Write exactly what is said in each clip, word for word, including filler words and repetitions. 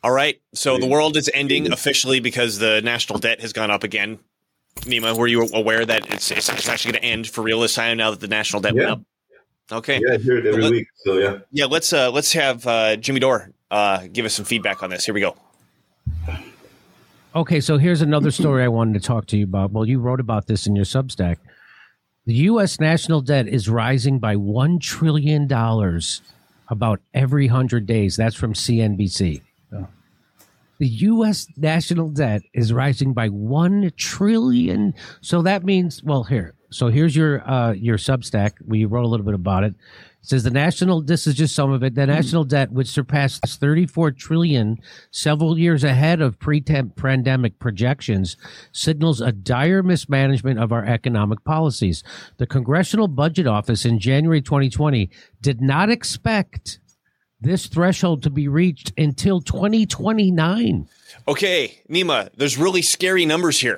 All right. So the world is ending officially because the national debt has gone up again. Nima, were you aware that it's it's, it's actually going to end for real this time now that the national debt yeah. went up? Okay. Yeah, I hear it every let, week. So yeah. Yeah, let's uh, let's have uh, Jimmy Dore uh, give us some feedback on this. Here we go. Okay, so here's another story I wanted to talk to you about. Well, you wrote about this in your Substack. The U S national debt is rising by one trillion dollars about every one hundred days. That's from C N B C. Oh. The U S national debt is rising by one trillion dollars. So that means, well, here. So here's your uh, your Substack. We wrote a little bit about it. It says the national, this is just some of it, the national debt, which surpassed thirty-four trillion dollars several years ahead of pre-pandemic projections, signals a dire mismanagement of our economic policies. The Congressional Budget Office in January twenty twenty did not expect this threshold to be reached until twenty twenty-nine. Okay, Nima, there's really scary numbers here.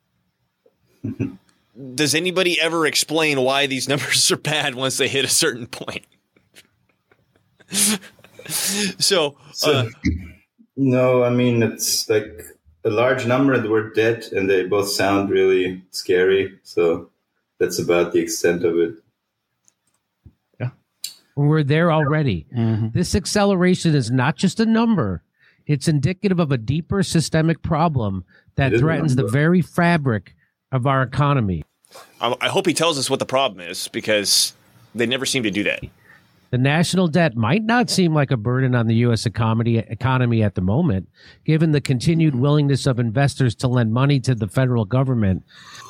Does anybody ever explain why these numbers are bad once they hit a certain point? so, so uh, no, I mean, it's like a large number and the word debt, and they both sound really scary. So that's about the extent of it. Yeah. We're there already. Mm-hmm. This acceleration is not just a number. It's indicative of a deeper systemic problem that threatens the very fabric of our economy. I hope he tells us what the problem is, because they never seem to do that. The national debt might not seem like a burden on the U S economy, economy at the moment, given the continued willingness of investors to lend money to the federal government.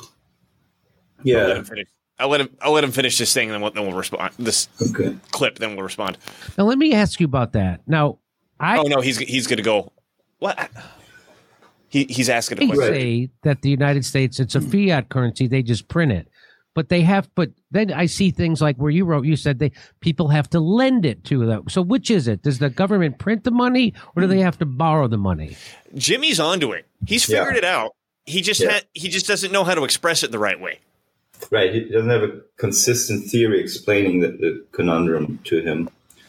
Yeah. I'll let him finish, I'll let him, I'll let him finish this thing, and then we'll, then we'll respond. This okay. clip, then we'll respond. Now, let me ask you about that. Now, I... Oh, no, he's he's going to go... What? He, he's asking a they question. say that the United States, it's a fiat currency. They just print it. But they have, but then I see things like where you wrote, you said they people have to lend it to them. So which is it? Does the government print the money, or do they have to borrow the money? Jimmy's onto it. He's figured yeah. it out. He just yeah. ha- he just doesn't know how to express it the right way. Right. He doesn't have a consistent theory explaining the, the conundrum to him.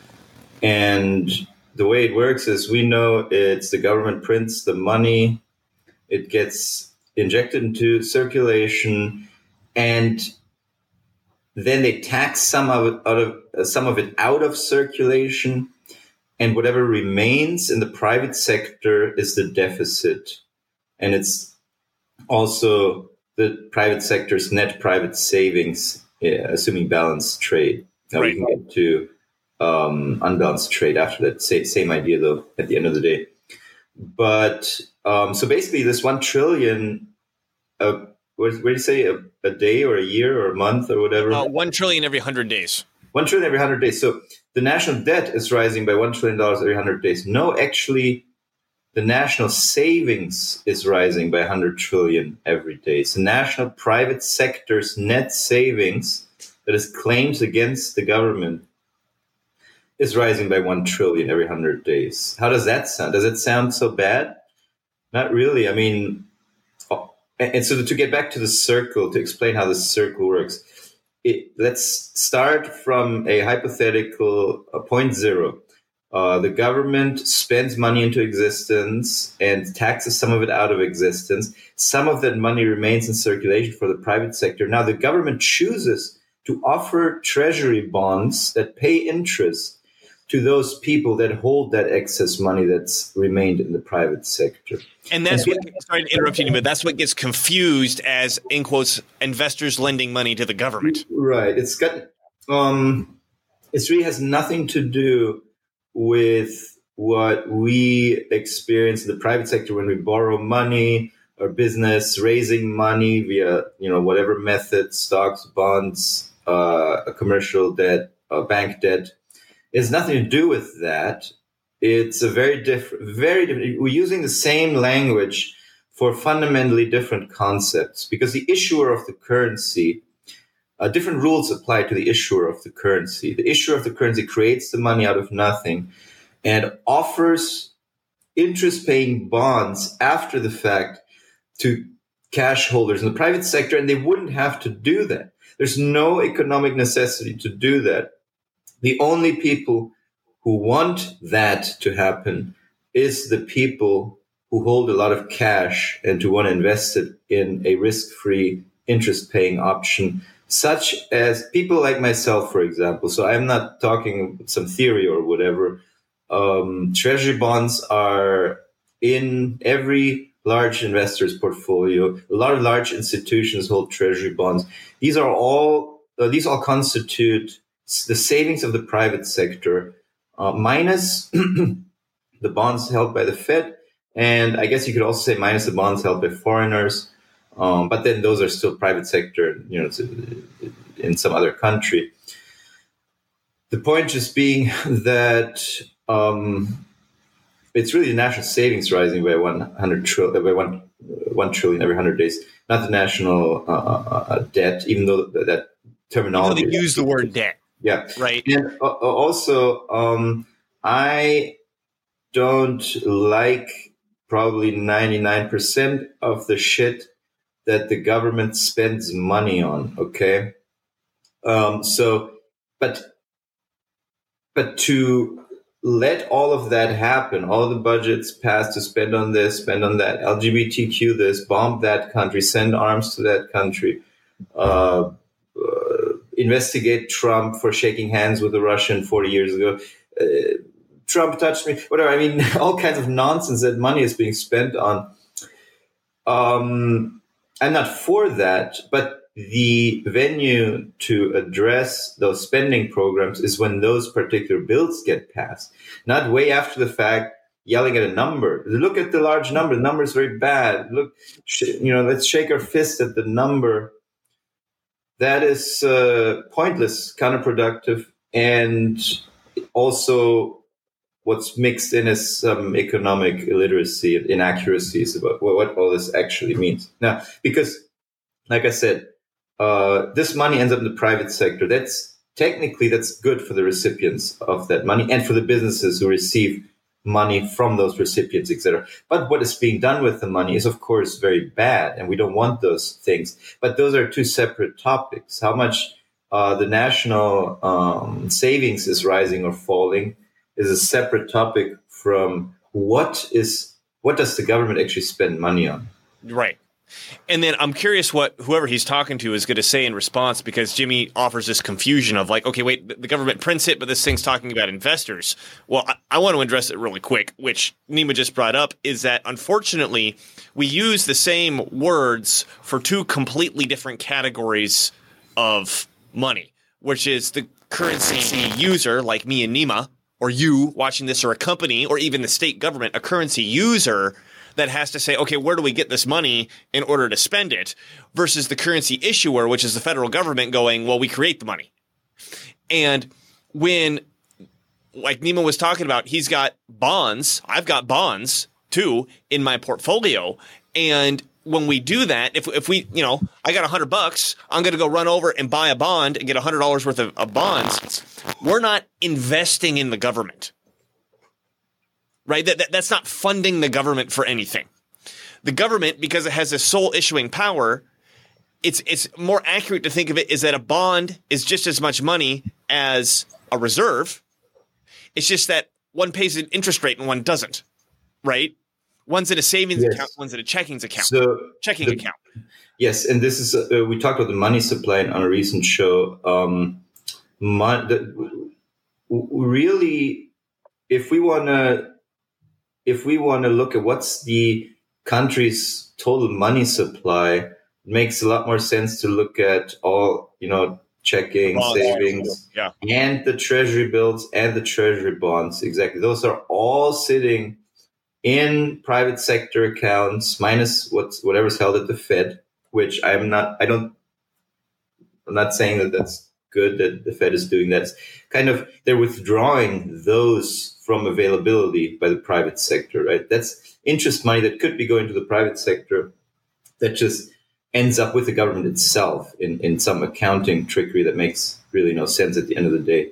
And the way it works is, we know it's the government prints the money. It gets injected into circulation, and then they tax some of it out of uh, some of it out of circulation, and whatever remains in the private sector is the deficit, and it's also the private sector's net private savings, yeah, assuming balanced trade. Now right. we can get to um, unbalanced trade after that. Same, same idea, though. At the end of the day, but um, so basically, this one trillion. Uh, What do you say, a, a day or a year or a month or whatever? Uh, one trillion every hundred days. One trillion every hundred days. So the national debt is rising by one trillion dollars every hundred days. No, actually, the national savings is rising by hundred trillion every day. So national private sector's net savings that is claims against the government is rising by one trillion every hundred days. How does that sound? Does it sound so bad? Not really. I mean. And so to get back to the circle, to explain how the circle works, it, let's start from a hypothetical uh, point zero. Uh, the government spends money into existence and taxes some of it out of existence. Some of that money remains in circulation for the private sector. Now the government chooses to offer treasury bonds that pay interest to those people that hold that excess money that's remained in the private sector. And that's what, sorry to interrupt you, but that's what gets confused as, in quotes, investors lending money to the government. Right. It's got, um, it really has nothing to do with what we experience in the private sector when we borrow money or business raising money via, you know, whatever method, stocks, bonds, uh, a commercial debt, uh, bank debt. It has nothing to do with that. It's a very different, very different. We're using the same language for fundamentally different concepts, because the issuer of the currency, uh, different rules apply to the issuer of the currency. The issuer of the currency creates the money out of nothing and offers interest-paying bonds after the fact to cash holders in the private sector, and they wouldn't have to do that. There's no economic necessity to do that. The only people who want that to happen is the people who hold a lot of cash and who want to invest it in a risk-free, interest-paying option, such as people like myself, for example. So I'm not talking some theory or whatever. Um, treasury bonds are in every large investor's portfolio. A lot of large institutions hold treasury bonds. These are all, uh, these all constitute the savings of the private sector, uh, minus the bonds held by the Fed. And I guess you could also say minus the bonds held by foreigners. Um, but then those are still private sector, you know, in some other country. The point just being that um, it's really the national savings rising by one hundred trillion, by one one trillion every hundred days, not the national uh, uh, debt. Even though that terminology, even though they use the word debt, yeah, right. And uh, also, um, I don't like probably ninety-nine percent of the shit that the government spends money on. Okay. Um, so, but, but to let all of that happen, all the budgets passed to spend on this, spend on that, L G B T Q this, bomb that country, send arms to that country, uh, uh, investigate Trump for shaking hands with a Russian forty years ago. Uh, Trump touched me, whatever. I mean, all kinds of nonsense that money is being spent on. Um, I'm not for that, but the venue to address those spending programs is when those particular bills get passed, not way after the fact, yelling at a number. Look at the large number. The number is very bad. Look, you know, let's shake our fist at the number. That is uh, pointless, counterproductive, and also what's mixed in is some economic illiteracy and inaccuracies about what all this actually means. Now, because, like I said, uh, this money ends up in the private sector. That's technically that's good for the recipients of that money and for the businesses who receive money from those recipients, et cetera. But what is being done with the money is, of course, very bad, and we don't want those things. But those are two separate topics. How much uh, the national um, savings is rising or falling is a separate topic from what is what does the government actually spend money on. Right. And then I'm curious what whoever he's talking to is going to say in response, because Jimmy offers this confusion of like, okay, wait, the government prints it, but this thing's talking about investors. Well, I, I want to address it really quick, which Nima just brought up, is that unfortunately we use the same words for two completely different categories of money, which is the currency user, like me and Nima, or you watching this, or a company, or even the state government, a currency user that has to say, okay, where do we get this money in order to spend it, versus the currency issuer, which is the federal government going, well, we create the money. And when, like Nima was talking about, he's got bonds, I've got bonds too in my portfolio. And when we do that, if if we, you know, I got a hundred bucks, I'm going to go run over and buy a bond and get a hundred dollars worth of, of bonds. We're not investing in the government, right? That, that that's not funding the government for anything. The government, because it has a sole issuing power, it's it's more accurate to think of it is that a bond is just as much money as a reserve. It's just that one pays an interest rate and one doesn't, right? One's in a savings yes. account, one's in a checkings account. So checking the, account. Yes, and this is uh, we talked about the money supply on a recent show. Um, mon- the, really, if we want to, if we want to look at what's the country's total money supply, it makes a lot more sense to look at all, you know, checking, bonds, savings, yeah. and the treasury bills and the treasury bonds. Exactly, those are all sitting in private sector accounts, minus what's whatever's held at the Fed, which I'm not, I don't, I'm not saying that that's good that the Fed is doing that. It's kind of, they're withdrawing those from availability by the private sector, right? That's interest money that could be going to the private sector that just ends up with the government itself in, in some accounting trickery that makes really no sense at the end of the day.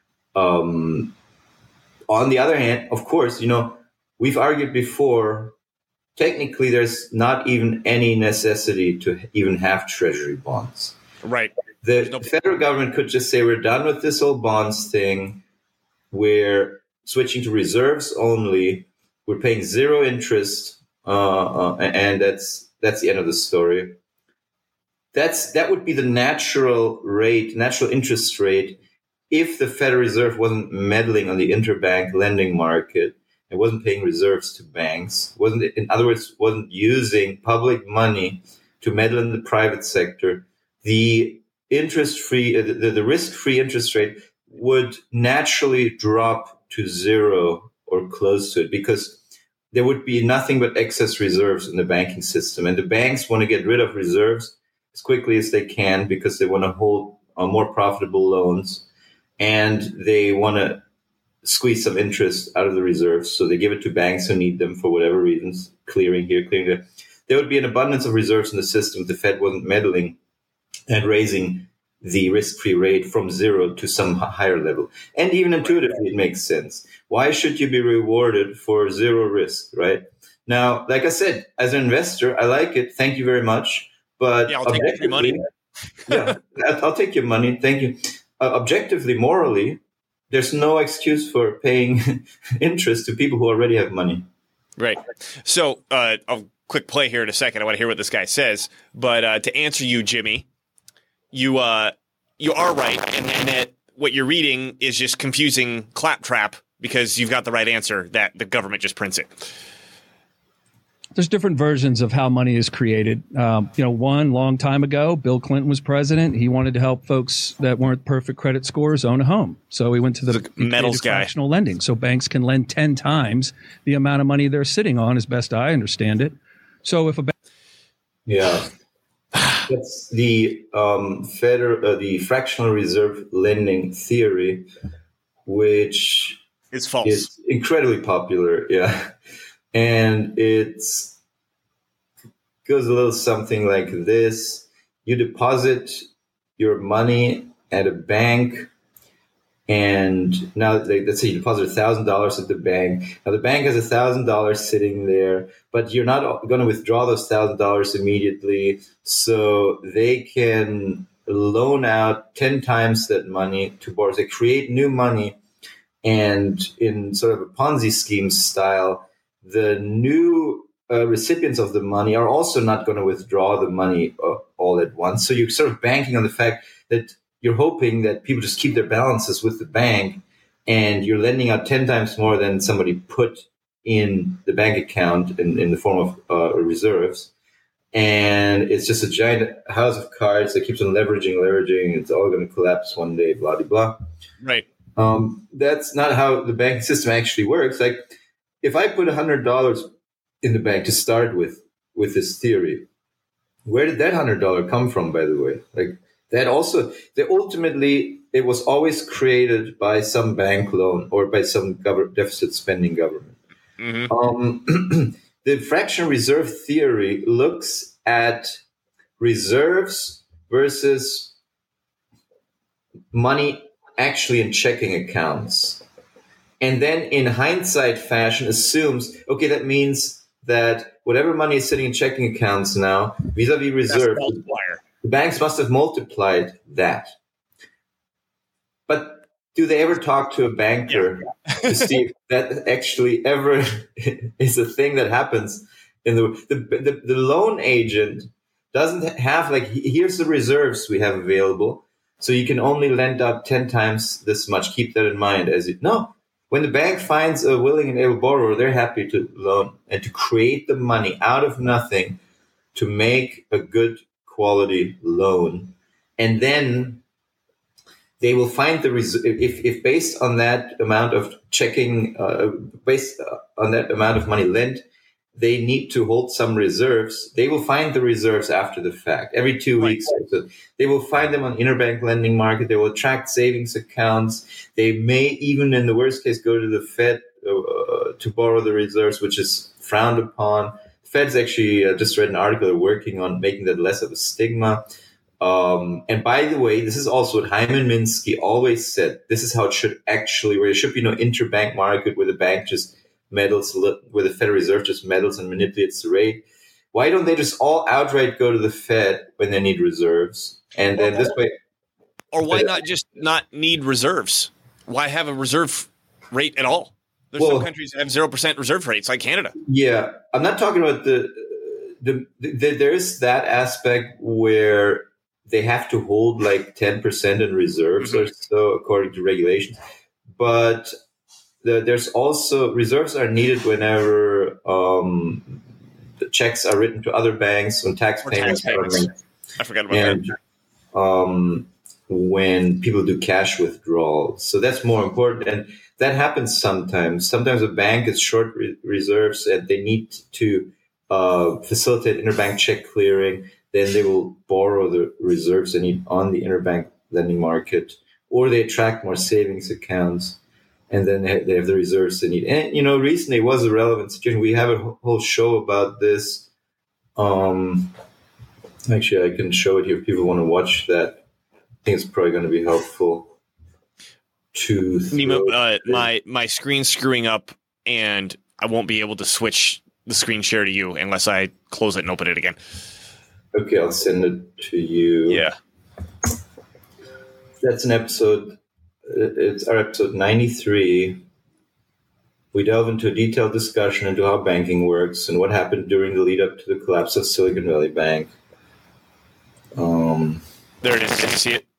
Um, on the other hand, of course, you know, we've argued before, technically there's not even any necessity to even have treasury bonds. Right. The no- federal government could just say, we're done with this whole bonds thing. We're switching to reserves only. we're paying zero interest, uh, uh, and that's that's the end of the story. That's that would be the natural rate, natural interest rate, if the Federal Reserve wasn't meddling on the interbank lending market and wasn't paying reserves to banks, wasn't, in other words, wasn't using public money to meddle in the private sector. The interest-free, uh, the, the risk-free interest rate would naturally drop to zero or close to it, because there would be nothing but excess reserves in the banking system, and the banks want to get rid of reserves as quickly as they can because they want to hold uh, more profitable loans, and they want to squeeze some interest out of the reserves. So they give it to banks who need them for whatever reasons, clearing here, clearing there. There would be an abundance of reserves in the system if the Fed wasn't meddling and raising the risk-free rate from zero to some higher level. And even intuitively, it makes sense. Why should you be rewarded for zero risk, right? Now, like I said, as an investor, I like it. Thank you very much. But yeah, I'll take your money. yeah, I'll take your money. Thank you. Uh, objectively, morally, there's no excuse for paying interest to people who already have money. Right. So uh, I'll quick play here in a second. I want to hear what this guy says. But uh, to answer you, Jimmy, you uh, you are right. And, and that what you're reading is just confusing claptrap because you've got the right answer that the government just prints it. There's different versions of how money is created. Um, you know, one long time ago, Bill Clinton was president. He wanted to help folks that weren't perfect credit scores own a home. So he went to the, the metals guy. Fractional lending. So banks can lend ten times the amount of money they're sitting on, as best I understand it. So if a bank. Yeah. That's the um, federal, uh, the fractional reserve lending theory, which it's false. Is incredibly popular. Yeah. And it goes a little something like this. You deposit your money at a bank, and now let's say you deposit one thousand dollars at the bank. Now the bank has one thousand dollars sitting there, but you're not going to withdraw those one thousand dollars immediately. So they can loan out ten times that money to borrowers. They create new money, and in sort of a Ponzi scheme style, the new uh, recipients of the money are also not going to withdraw the money uh, all at once. So you're sort of banking on the fact that you're hoping that people just keep their balances with the bank, and you're lending out ten times more than somebody put in the bank account in, in the form of uh, reserves. And it's just a giant house of cards that keeps on leveraging, leveraging. It's all going to collapse one day, blah, blah, blah. Right. Um, that's not how the banking system actually works. Like, if I put one hundred dollars in the bank to start with, with this theory, where did that one hundred dollars come from, by the way? Like, that also, they ultimately, it was always created by some bank loan or by some government, deficit spending government. Mm-hmm. Um, the fractional reserve theory looks at reserves versus money actually in checking accounts. And then in hindsight fashion assumes, okay, that means that whatever money is sitting in checking accounts now, vis-a-vis reserve, the banks must have multiplied that. But do they ever talk to a banker yeah. to see if that actually ever is a thing that happens? In the, the, the, the loan agent doesn't have, like, here's the reserves we have available, so you can only lend out ten times this much. Keep that in mind. As you know, when the bank finds a willing and able borrower, they're happy to loan and to create the money out of nothing to make a good quality loan. And then they will find the res- if, if based on that amount of checking, uh, based on that amount of money lent, they need to hold some reserves. They will find the reserves after the fact. Every two right. weeks, so they will find them on interbank lending market. They will attract savings accounts. They may even, in the worst case, go to the Fed uh, to borrow the reserves, which is frowned upon. The Fed's actually uh, just read an article they're working on making that less of a stigma. Um, and by the way, this is also what Hyman Minsky always said. This is how it should actually work. There should be no interbank market where the bank just meddles, where the Federal Reserve just meddles and manipulates the rate. Why don't they just all outright go to the Fed when they need reserves? And then this way. Or why not just not need reserves? Why have a reserve rate at all? There's Well- some countries that have zero percent reserve rates, like Canada. Yeah, I'm not talking about the, the, the there is that aspect where they have to hold like ten percent in reserves Mhm. or so according to regulations. But the, there's also reserves are needed whenever um, the checks are written to other banks, when tax Or tax payments are payments. made, I forgot about and that. um, when people do cash withdrawals. So that's more important. And that happens sometimes. Sometimes a bank is short re- reserves and they need to uh, facilitate interbank check clearing. Then they will borrow the reserves they need on the interbank lending market, or they attract more savings accounts, and then they have, they have the reserves they need. And, you know, recently it was a relevant situation. We have a whole show about this. Um, actually, I can show it here if people want to watch that. I think it's probably going to be helpful to Nemo, throw- uh, my my screen's screwing up, and I won't be able to switch the screen share to you unless I close it and open it again. Okay, I'll send it to you. Yeah. That's an episode. It's our episode ninety-three. We delve into a detailed discussion into how banking works and what happened during the lead up to the collapse of Silicon Valley Bank. Um, There it is. Did you see it?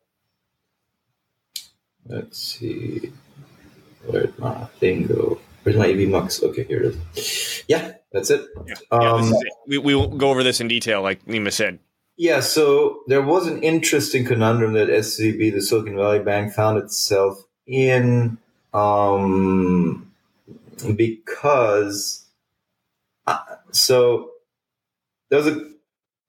let's see. Where'd my thing go? Where's my A V Mux? Okay, here it is. Yeah, that's it. Yeah. yeah Um, this is it. We, we won't go over this in detail, like Nima said. Yeah, so there was an interesting conundrum that S V B, the Silicon Valley Bank, found itself in um, because uh, so there was a,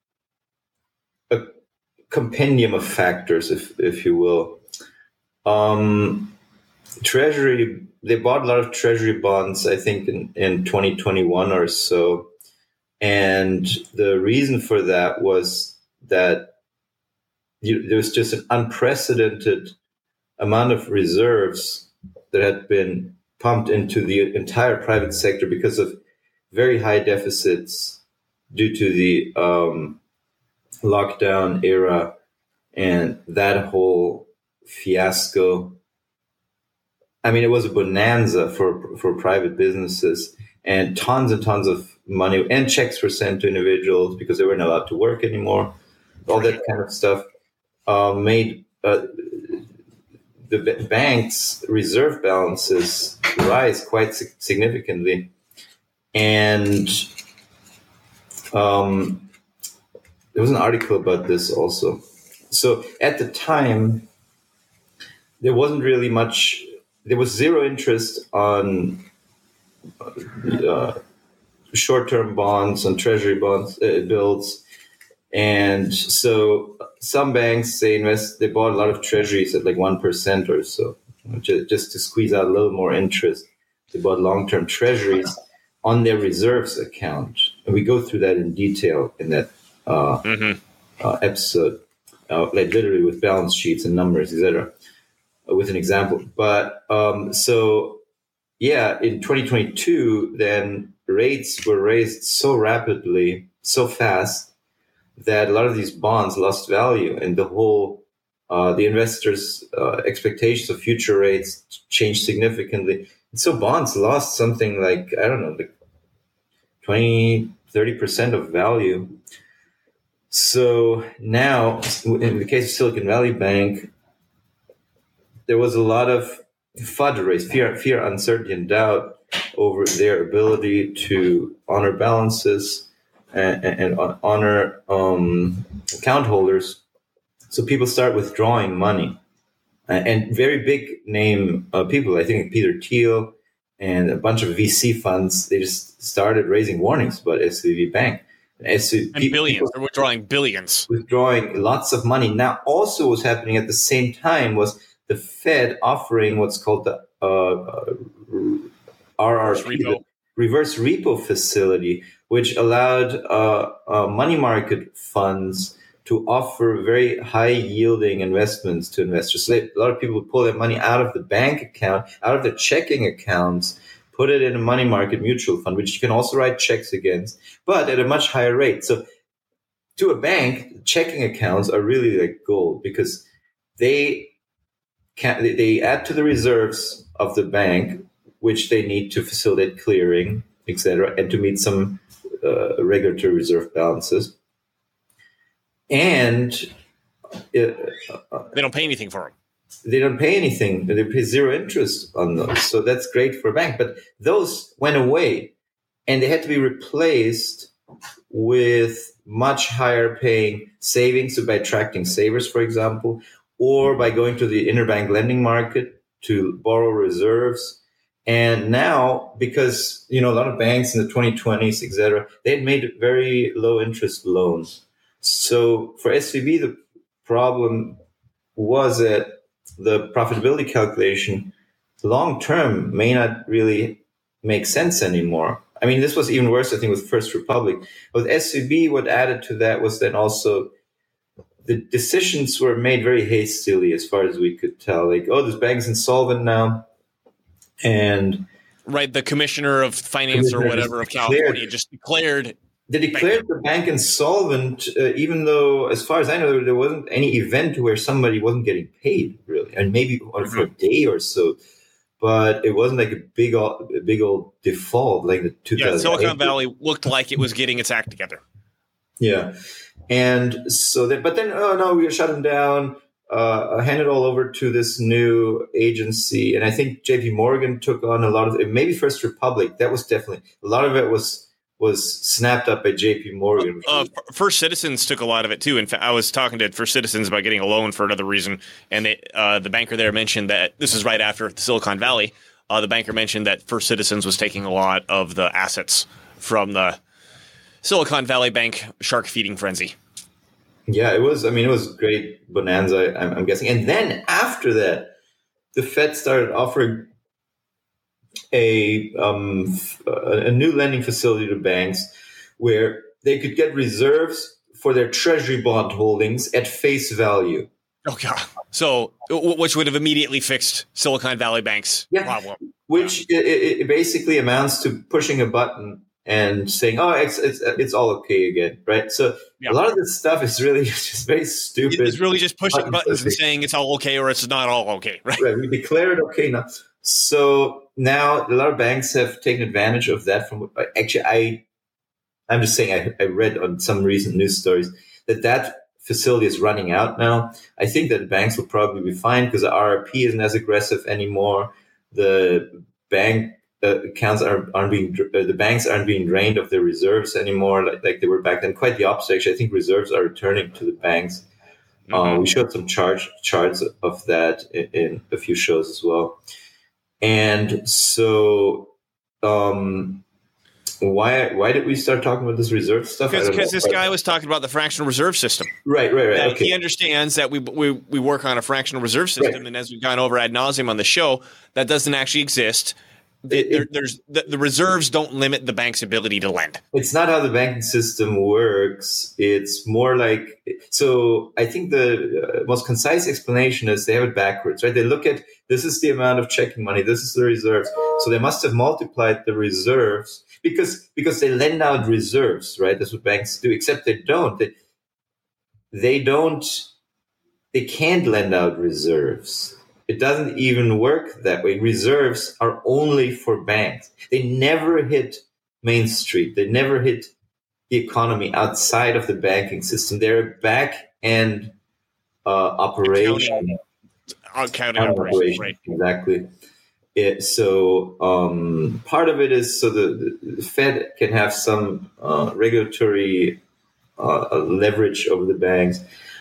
a compendium of factors, if if you will. Um, Treasury, they bought a lot of Treasury bonds, I think, in, in twenty twenty-one or so. And the reason for that was that you, there was just an unprecedented amount of reserves that had been pumped into the entire private sector because of very high deficits due to the um, lockdown era and that whole fiasco. I mean, it was a bonanza for for private businesses, and tons and tons of money and checks were sent to individuals because they weren't allowed to work anymore. All that kind of stuff uh, made uh, the b- bank's reserve balances rise quite sig- significantly. And um, there was an article about this also. So at the time, there wasn't really much, there was zero interest on uh, short-term bonds, on treasury bonds, uh, bills. And so some banks, they invest, they bought a lot of treasuries at like one percent or so, just, just to squeeze out a little more interest. They bought long-term treasuries on their reserves account. And we go through that in detail in that uh, Mm-hmm. uh, episode, uh, like literally with balance sheets and numbers, et cetera, uh, with an example. But um, so, yeah, in twenty twenty-two, then rates were raised so rapidly, so fast, that a lot of these bonds lost value, and the whole uh, the investors' uh, expectations of future rates changed significantly. And so bonds lost something like, I don't know, like twenty, thirty percent of value. So now, in the case of Silicon Valley Bank, there was a lot of F U D raised, fear, fear, uncertainty, and doubt over their ability to honor balances and, and honor um, account holders. So people start withdrawing money. And very big name uh, people, I think Peter Thiel and a bunch of V C funds, they just started raising warnings about S V B Bank. S V B, And billions. They're withdrawing billions. Withdrawing lots of money. Now, also what's happening at the same time was the Fed offering what's called the uh, R R P, the reverse repo facility, which allowed uh, uh, money market funds to offer very high yielding investments to investors. So they, a lot of people would pull their money out of the bank account, out of their checking accounts, put it in a money market mutual fund, which you can also write checks against, but at a much higher rate. So to a bank, checking accounts are really like gold because they can they add to the reserves of the bank which they need to facilitate clearing, et cetera, and to meet some uh, regulatory reserve balances. And it, uh, they don't pay anything for them. They don't pay anything. They pay zero interest on those. So that's great for a bank. But those went away, and they had to be replaced with much higher paying savings, so by attracting savers, for example, or by going to the interbank lending market to borrow reserves. And now, because, you know, a lot of banks in the twenty twenties, et cetera, they had made very low interest loans. So for S V B, the problem was that the profitability calculation long term may not really make sense anymore. I mean, this was even worse, I think, with First Republic. With S V B, what added to that was then also the decisions were made very hastily, as far as we could tell. Like, oh, this bank's insolvent now. And right, the commissioner of finance or whatever of California just declared. They declared the bank insolvent, uh, even though, as far as I know, there wasn't any event where somebody wasn't getting paid, really, and maybe mm-hmm. for a day or so. But it wasn't like a big, old, a big old default like the two thousand eight. Yeah, Silicon Valley looked like it was getting its act together. Yeah, and so then, but then, oh no, we shut them down. Uh, hand it all over to this new agency, and I think J P Morgan took on a lot of it. Maybe First Republic. That was definitely a lot of it was. was snapped up by J P Morgan. Uh, uh, First Citizens took a lot of it too. In fact, I was talking to First Citizens about getting a loan for another reason, and they, uh, the banker there mentioned that this is right after Silicon Valley. Uh, the banker mentioned that First Citizens was taking a lot of the assets from the Silicon Valley Bank shark feeding frenzy. Yeah, it was. I mean, it was great bonanza, I'm, I'm guessing. And then after that, the Fed started offering a um, a new lending facility to banks where they could get reserves for their treasury bond holdings at face value. Oh, God. So, which would have immediately fixed Silicon Valley Bank's yeah. problem. Which it, it basically amounts to pushing a button and saying, oh, it's it's, it's all okay again, right? So yeah. a lot of this stuff is really just very stupid. It's really just pushing buttons and saying it's all okay or it's not all okay, right? Right. We declare it okay now. So now a lot of banks have taken advantage of that. From actually, I, I'm just saying I, I read on some recent news stories that that facility is running out now. I think that banks will probably be fine because the R R P isn't as aggressive anymore. The bank uh, accounts aren't, aren't being uh, the banks aren't being drained of their reserves anymore, like, like they were back then. Quite the opposite, actually. I think reserves are returning to the banks. Mm-hmm. Uh, we showed some charge charts of that in, in a few shows as well. And so, um, why why did we start talking about this reserve stuff? Because this guy was talking about the fractional reserve system. Right, right, right. Okay. He understands that we, we we work on a fractional reserve system, right. And as we've gone over ad nauseum on the show, that doesn't actually exist. It, there, there's the, the reserves don't limit the bank's ability to lend. It's not how the banking system works. It's more like, so I think the uh, most concise explanation is they have it backwards, right? They look at, this is the amount of checking money, this is the reserves. So they must have multiplied the reserves because because they lend out reserves, right? That's what banks do, except they don't. They, they don't, they can't lend out reserves. It doesn't even work that way. Reserves are only for banks. They never hit Main Street. They never hit the economy outside of the banking system. They're a back-end uh, operation. Accounting operation, right. Exactly. It, so um, part of it is so the, the Fed can have some uh, regulatory uh, leverage over the banks.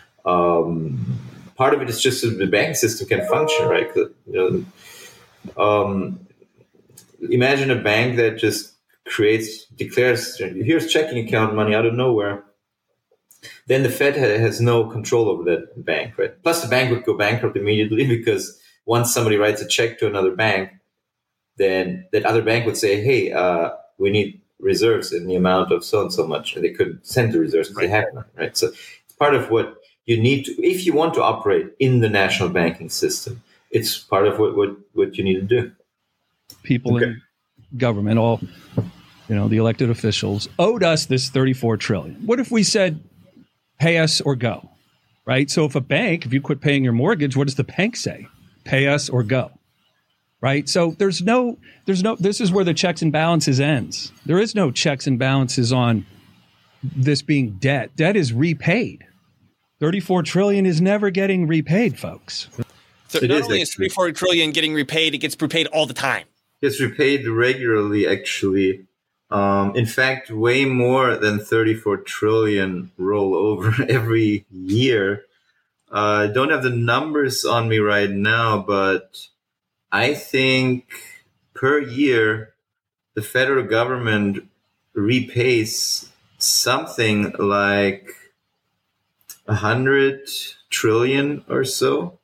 Um Part of it is just so the bank system can function, right? You know, um, imagine a bank that just creates, declares, here's checking account money out of nowhere. Then the Fed has no control over that bank, right? Plus, the bank would go bankrupt immediately because once somebody writes a check to another bank, then that other bank would say, hey, uh, we need reserves in the amount of so and so much. And they couldn't send the reserves because right. they have none, right? So it's part of what you need to, if you want to operate in the national banking system, it's part of what, what, what you need to do. People okay. in government, all, you know, the elected officials owed us this thirty-four trillion dollars. What if we said, pay us or go, right? So if a bank, if you quit paying your mortgage, what does the bank say? Pay us or go. right? So there's no, there's no, this is where the checks and balances ends. There is no checks and balances on this being debt. Debt is repaid. thirty-four trillion is never getting repaid, folks. So It not is only is actually. thirty-four trillion getting repaid, it gets repaid all the time. Gets repaid regularly, actually. Um, in fact, way more than thirty-four trillion roll over every year. I uh, don't have the numbers on me right now, but I think per year the federal government repays something like a hundred trillion or so.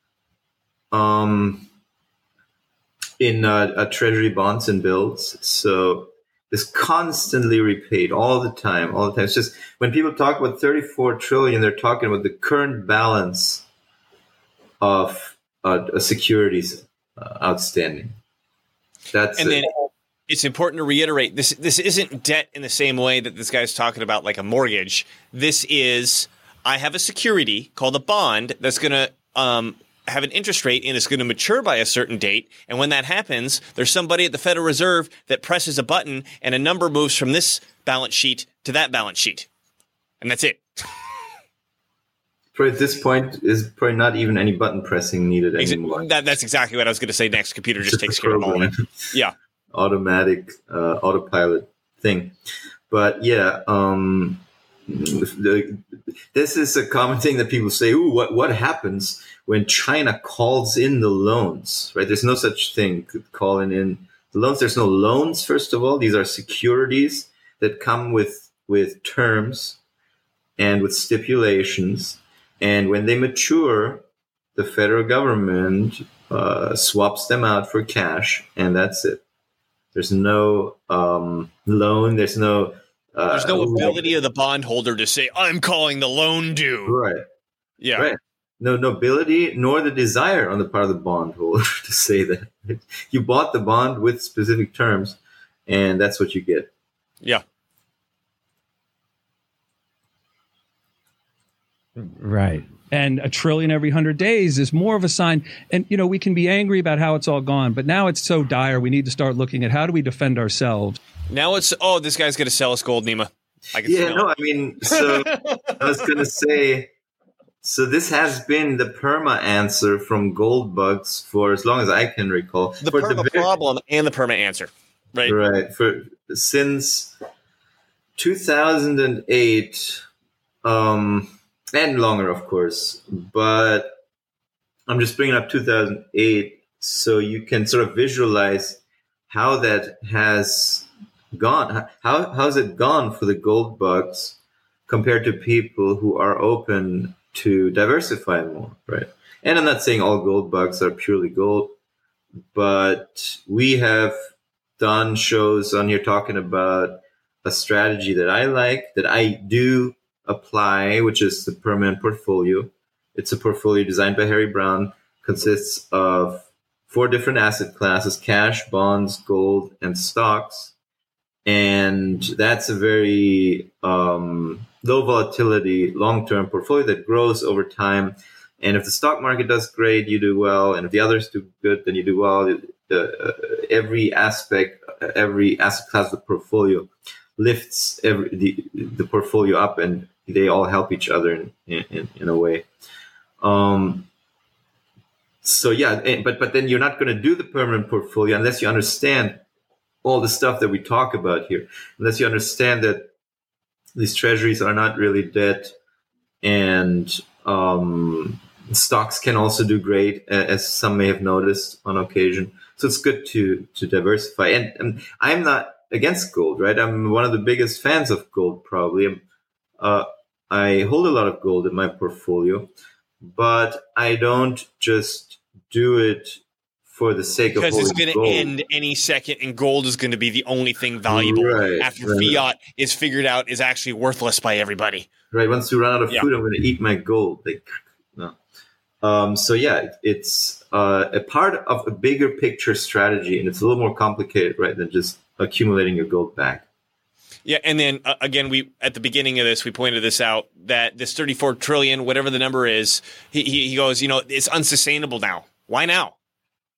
Um, in uh, uh, treasury bonds and bills. So it's constantly repaid all the time, all the time. It's just when people talk about thirty-four trillion, they're talking about the current balance of uh, securities uh, outstanding. That's and it. then it's important to reiterate this. This isn't debt in the same way that this guy's talking about, like a mortgage. This is, I have a security called a bond that's going to um, have an interest rate and it's going to mature by a certain date. And when that happens, there's somebody at the Federal Reserve that presses a button and a number moves from this balance sheet to that balance sheet. And that's it. Probably at this point, is probably not even any button pressing needed anymore. That, that's exactly what I was going to say next. Computer just Just takes a care of all of program. it. Yeah. Automatic uh, autopilot thing. But yeah, um, the, this is a common thing that people say, ooh, what, what happens when China calls in the loans, right? There's no such thing, calling in the loans. There's no loans, first of all. These are securities that come with, with terms and with stipulations. And when they mature, the federal government uh, swaps them out for cash, and that's it. There's no um, loan. There's no. Uh, There's no ability of the bondholder to say, I'm calling the loan due. Right. Yeah. Right. No, no ability nor the desire on the part of the bondholder to say that. You bought the bond with specific terms, and that's what you get. Yeah. Right. And a trillion every hundred days is more of a sign. And, you know, we can be angry about how it's all gone, but now it's so dire. We need to start looking at how do we defend ourselves? Now it's, oh, this guy's going to sell us gold, Nima. I can Yeah, smell no, it. I mean, so I was going to say, so this has been the perma answer from gold bugs for as long as I can recall. The for perma very- problem and the perma answer, right? Right. For since two thousand eight, um, and longer, of course. But I'm just bringing up two thousand eight so you can sort of visualize how that has gone. How how's it gone for the gold bugs compared to people who are open to diversify more, right? And I'm not saying all gold bugs are purely gold, but we have done shows on here talking about a strategy that I like, that I do apply, which is the permanent portfolio. It's a portfolio designed by Harry Brown, consists of four different asset classes: cash, bonds, gold, and stocks. And that's a very um, low volatility, long-term portfolio that grows over time. And if the stock market does great, you do well. And if the others do good, then you do well. Uh, every aspect, every asset class of the portfolio lifts every, the, the portfolio up, and they all help each other in, in, in a way. Um, so yeah, but, but then you're not going to do the permanent portfolio unless you understand all the stuff that we talk about here, unless you understand that these treasuries are not really debt, and um, stocks can also do great, as some may have noticed on occasion. So it's good to to diversify. And, and I'm not against gold, right? I'm one of the biggest fans of gold, probably. Uh, I hold a lot of gold in my portfolio, but I don't just do it for the sake Because of it's holding going gold. to end any second, and gold is going to be the only thing valuable Right, after right. fiat is figured out is actually worthless by everybody. Right. Once you run out of Yeah. food, I'm going to eat my gold. Like, no. Um, so yeah, it's uh, a part of a bigger picture strategy, and it's a little more complicated, right, than just accumulating your gold back. Yeah, and then uh, again, we at the beginning of this, we pointed this out that this thirty-four trillion, whatever the number is, he, he he goes, you know, it's unsustainable now. Why now?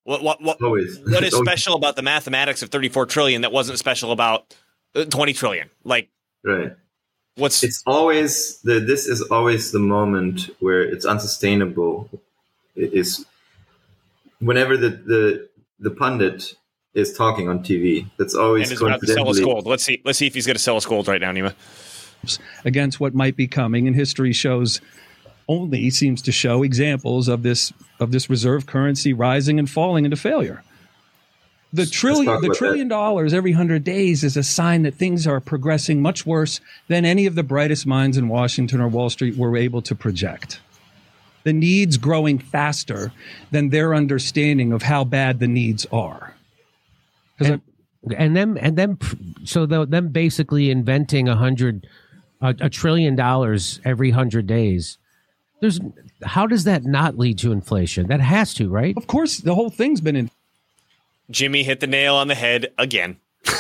What what what, Always. what is Always. special about the mathematics of thirty-four trillion that wasn't special about uh, twenty trillion? Like, Right. what's It's always the. This is always the moment where it's unsustainable. It is whenever the the the pundit is talking on T V. That's always and is about to sell us coincidentally- gold. Let's see. Let's see if he's going to sell us gold right now, Nima. Against what might be coming, and history shows only seems to show examples of this of this reserve currency rising and falling into failure. The trillion talk the about trillion dollars every hundred days is a sign that things are progressing much worse than any of the brightest minds in Washington or Wall Street were able to project. The needs growing faster than their understanding of how bad the needs are. 'Cause And, and them and them so the, them basically inventing a hundred a, a trillion dollars every hundred days. There's how does that not lead to inflation? That has to, right? of course, the whole thing's been in. Jimmy hit the nail on the head again.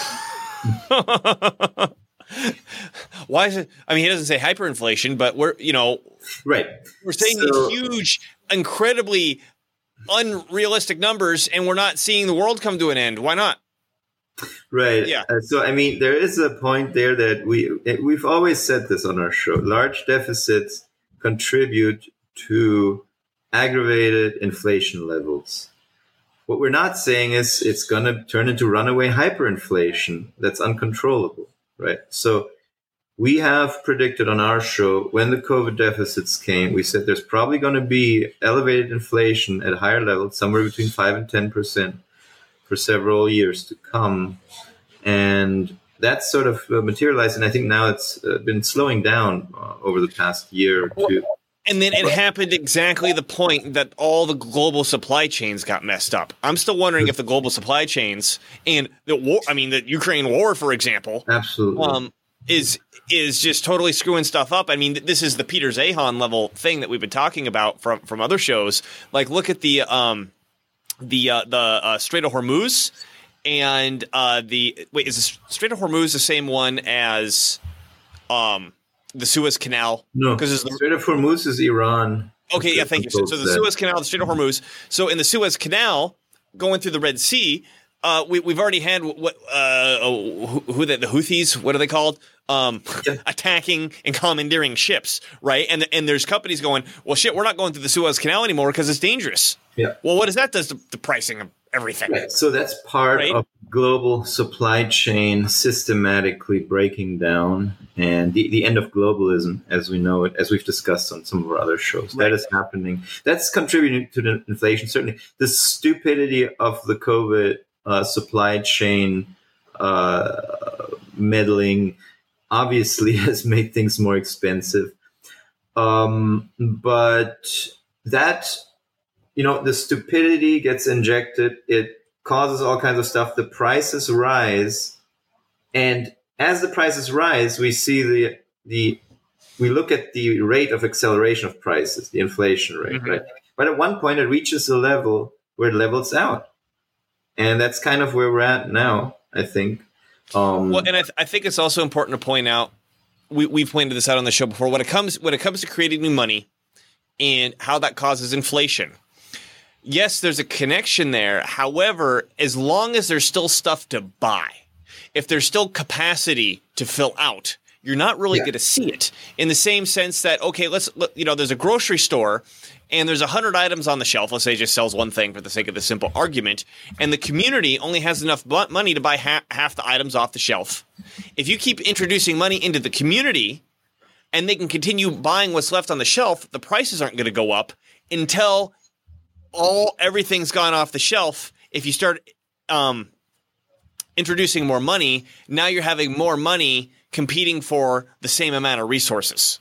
Why is it? I mean, he doesn't say hyperinflation, but we're you know Right. we're saying So- these huge, incredibly unrealistic numbers, and we're not seeing the world come to an end. Why not? Right. Yeah. Uh, so I mean, there is a point there that we we've always said this on our show. Large deficits contribute to aggravated inflation levels. What we're not saying is it's going to turn into runaway hyperinflation that's uncontrollable, right? So we have predicted on our show when the COVID deficits came, we said there's probably going to be elevated inflation at higher levels, somewhere between five and ten percent for several years to come. And that's sort of uh, materialized. And I think now it's uh, been slowing down uh, over the past year or two. And then it happened exactly the point that all the global supply chains got messed up. I'm still wondering if the global supply chains and the war, I mean, the Ukraine war, for example, Absolutely. um, is is just totally screwing stuff up. I mean, th- this is the Peter Zahan level thing that we've been talking about from from other shows. Like, look at the um, the uh, the uh, Strait of Hormuz and uh, the wait, is the Strait of Hormuz the same one as um, the Suez Canal? no, because the Strait of Hormuz is Iran. Okay, yeah, thank you. So, so the That- Suez Canal, the Strait of Hormuz. So in the Suez Canal, going through the Red Sea, uh, we, we've already had what uh, who, who the, the Houthis? What are they called? Um, Yeah. attacking and commandeering ships, right? And and there's companies going, well, shit, we're not going through the Suez Canal anymore because it's dangerous. Yeah. Well, what does that does to the pricing of everything? Right. So that's part Right. of global supply chain systematically breaking down and the, the end of globalism as we know it, as we've discussed on some of our other shows. Right. That is happening. That's contributing to the inflation, certainly. The stupidity of the COVID uh, supply chain uh, meddling obviously has made things more expensive. Um, but that you know, the stupidity gets injected. It causes all kinds of stuff. The prices rise. And as the prices rise, we see the, the, we look at the rate of acceleration of prices, the inflation rate, Mhm. right? But at one point it reaches a level where it levels out. And that's kind of where we're at now, I think. Um, Well, and I, th- I think it's also important to point out, we, we've pointed this out on the show before, when it comes when it comes to creating new money and how that causes inflation. Yes, there's a connection there. However, as long as there's still stuff to buy, if there's still capacity to fill out, you're not really Yeah. going to see it in the same sense that, okay, let's, let, you know, there's a grocery store and there's a hundred items on the shelf. Let's say it just sells one thing for the sake of the simple argument. And the community only has enough bu- money to buy ha- half the items off the shelf. If you keep introducing money into the community and they can continue buying what's left on the shelf, the prices aren't going to go up until all everything's gone off the shelf. If you start um, introducing more money, now you're having more money competing for the same amount of resources,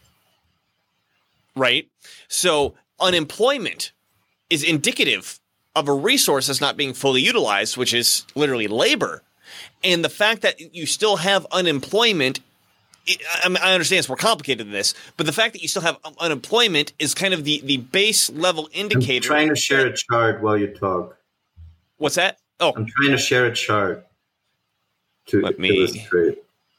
right? So unemployment is indicative of a resource that's not being fully utilized, which is literally labor. And the fact that you still have unemployment, I, mean, I understand it's more complicated than this, but the fact that you still have unemployment is kind of the, the base level I'm indicator. trying to share a chart while you talk. What's that? Oh, I'm trying to share a chart to Let me- illustrate.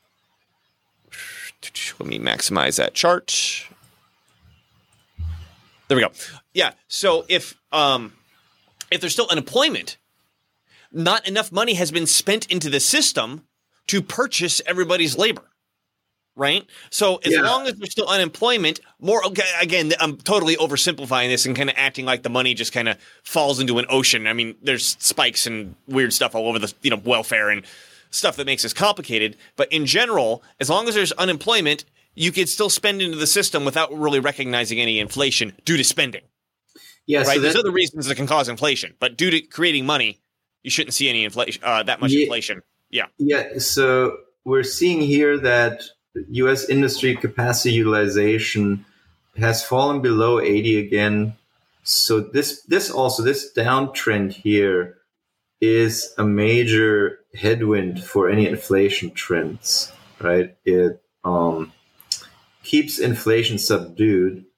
let me maximize that chart. There we go. Yeah. So if um, if there's still unemployment, not enough money has been spent into the system to purchase everybody's labor. Right. So as yeah. long as there's still unemployment, more again, I'm totally oversimplifying this and kind of acting like the money just kind of falls into an ocean. I mean, there's spikes and weird stuff all over the, you know, welfare and stuff that makes this complicated. But in general, as long as there's unemployment, you could still spend into the system without really recognizing any inflation due to spending. Yeah. Right. So there's other reasons that can cause inflation, but due to creating money, you shouldn't see any inflation, uh, that much yeah, inflation. Yeah. Yeah. So we're seeing here that U S industry capacity utilization has fallen below eighty again. So this this also this downtrend here is a major headwind for any inflation trends, right? It um, keeps inflation subdued,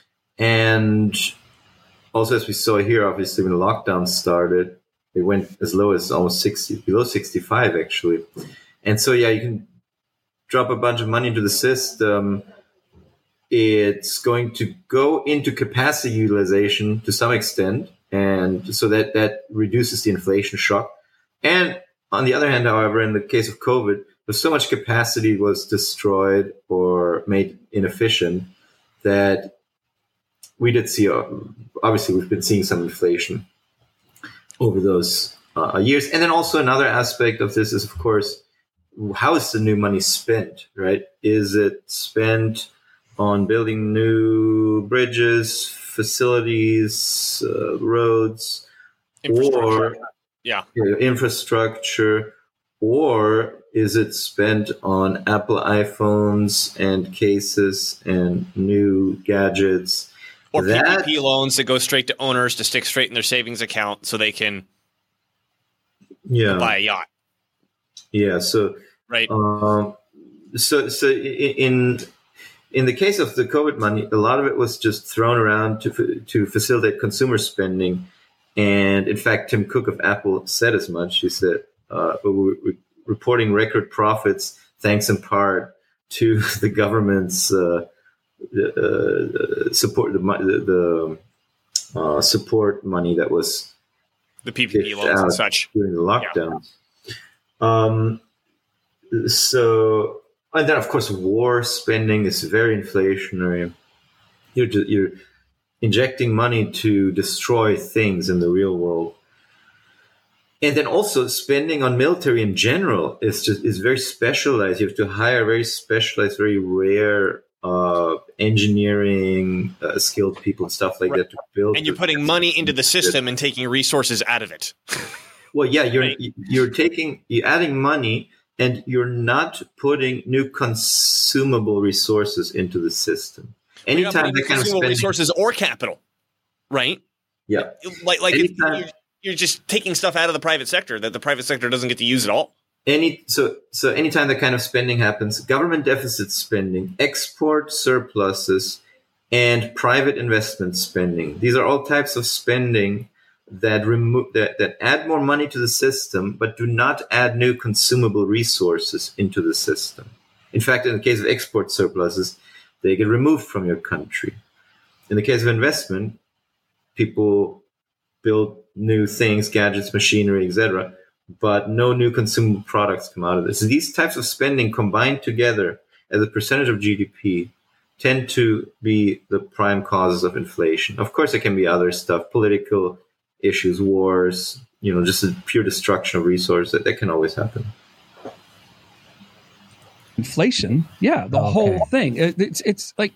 and also as we saw here, obviously when the lockdown started, it went as low as almost sixty, below sixty-five actually, and so yeah, you can drop a bunch of money into the system, it's going to go into capacity utilization to some extent. And so that, that reduces the inflation shock. And on the other hand, however, in the case of COVID, there's so much capacity was destroyed or made inefficient that we did see, obviously we've been seeing some inflation over those uh, years. And then also another aspect of this is, of course, how is the new money spent, right? Is it spent on building new bridges, facilities, uh, roads, or yeah. you know, infrastructure, or is it spent on Apple iPhones and cases and new gadgets? Or that, P P P loans that go straight to owners to stick straight in their savings account so they can yeah. buy a yacht. Yeah. So, right. Um, so, so in in the case of the COVID money, a lot of it was just thrown around to to facilitate consumer spending, and in fact, Tim Cook of Apple said as much. He said, uh, "We're reporting record profits thanks in part to the government's uh, uh, support, the the, the uh, support money that was the P P P loans and such during the lockdowns." Yeah. Um, so, and then of course, war spending is very inflationary. You're just, you're injecting money to destroy things in the real world, and then also spending on military in general is just is very specialized. You have to hire very specialized, very rare uh, engineering uh, skilled people and stuff like right. that to build. And you're putting money into the system and taking resources out of it. Well, yeah, you're right. you're taking you're adding money, and you're not putting new consumable resources into the system. Anytime that kind of spending, resources or capital, right? Yeah, like like it, you're, you're just taking stuff out of the private sector that the private sector doesn't get to use at all. Any so so anytime that kind of spending happens, government deficit spending, export surpluses, and private investment spending. These are all types of spending that remove that, that add more money to the system, but do not add new consumable resources into the system. In fact, in the case of export surpluses, they get removed from your country. In the case of investment, people build new things, gadgets, machinery, et cetera, but no new consumable products come out of this. So these types of spending combined together as a percentage of G D P tend to be the prime causes of inflation. Of course, there can be other stuff, political issues, wars, you know, just a pure destruction of resources. That, that can always happen. Inflation, yeah, the okay. whole thing. It, it's it's like,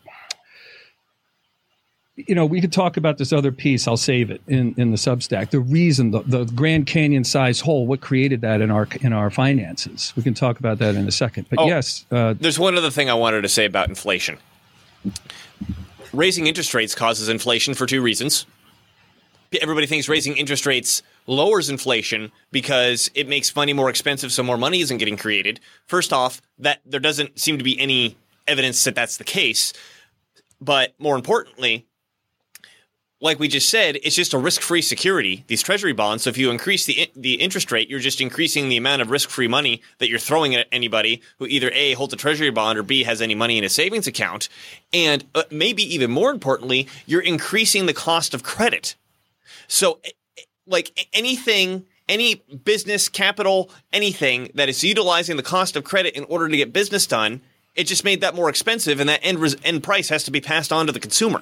you know, we could talk about this other piece. I'll save it in, in the Substack. The reason, the, the Grand Canyon size hole, what created that in our in our finances. We can talk about that in a second. But oh, yes, uh, there's one other thing I wanted to say about inflation. Raising interest rates causes inflation for two reasons. Everybody thinks raising interest rates lowers inflation because it makes money more expensive, so more money isn't getting created. First off, that there doesn't seem to be any evidence that that's the case. But more importantly, like we just said, it's just a risk-free security, these treasury bonds. So if you increase the the interest rate, you're just increasing the amount of risk-free money that you're throwing at anybody who either A, holds a treasury bond, or B, has any money in a savings account. And uh, maybe even more importantly, you're increasing the cost of credit. So like anything, any business, capital, anything that is utilizing the cost of credit in order to get business done, it just made that more expensive, and that end, res- end price has to be passed on to the consumer.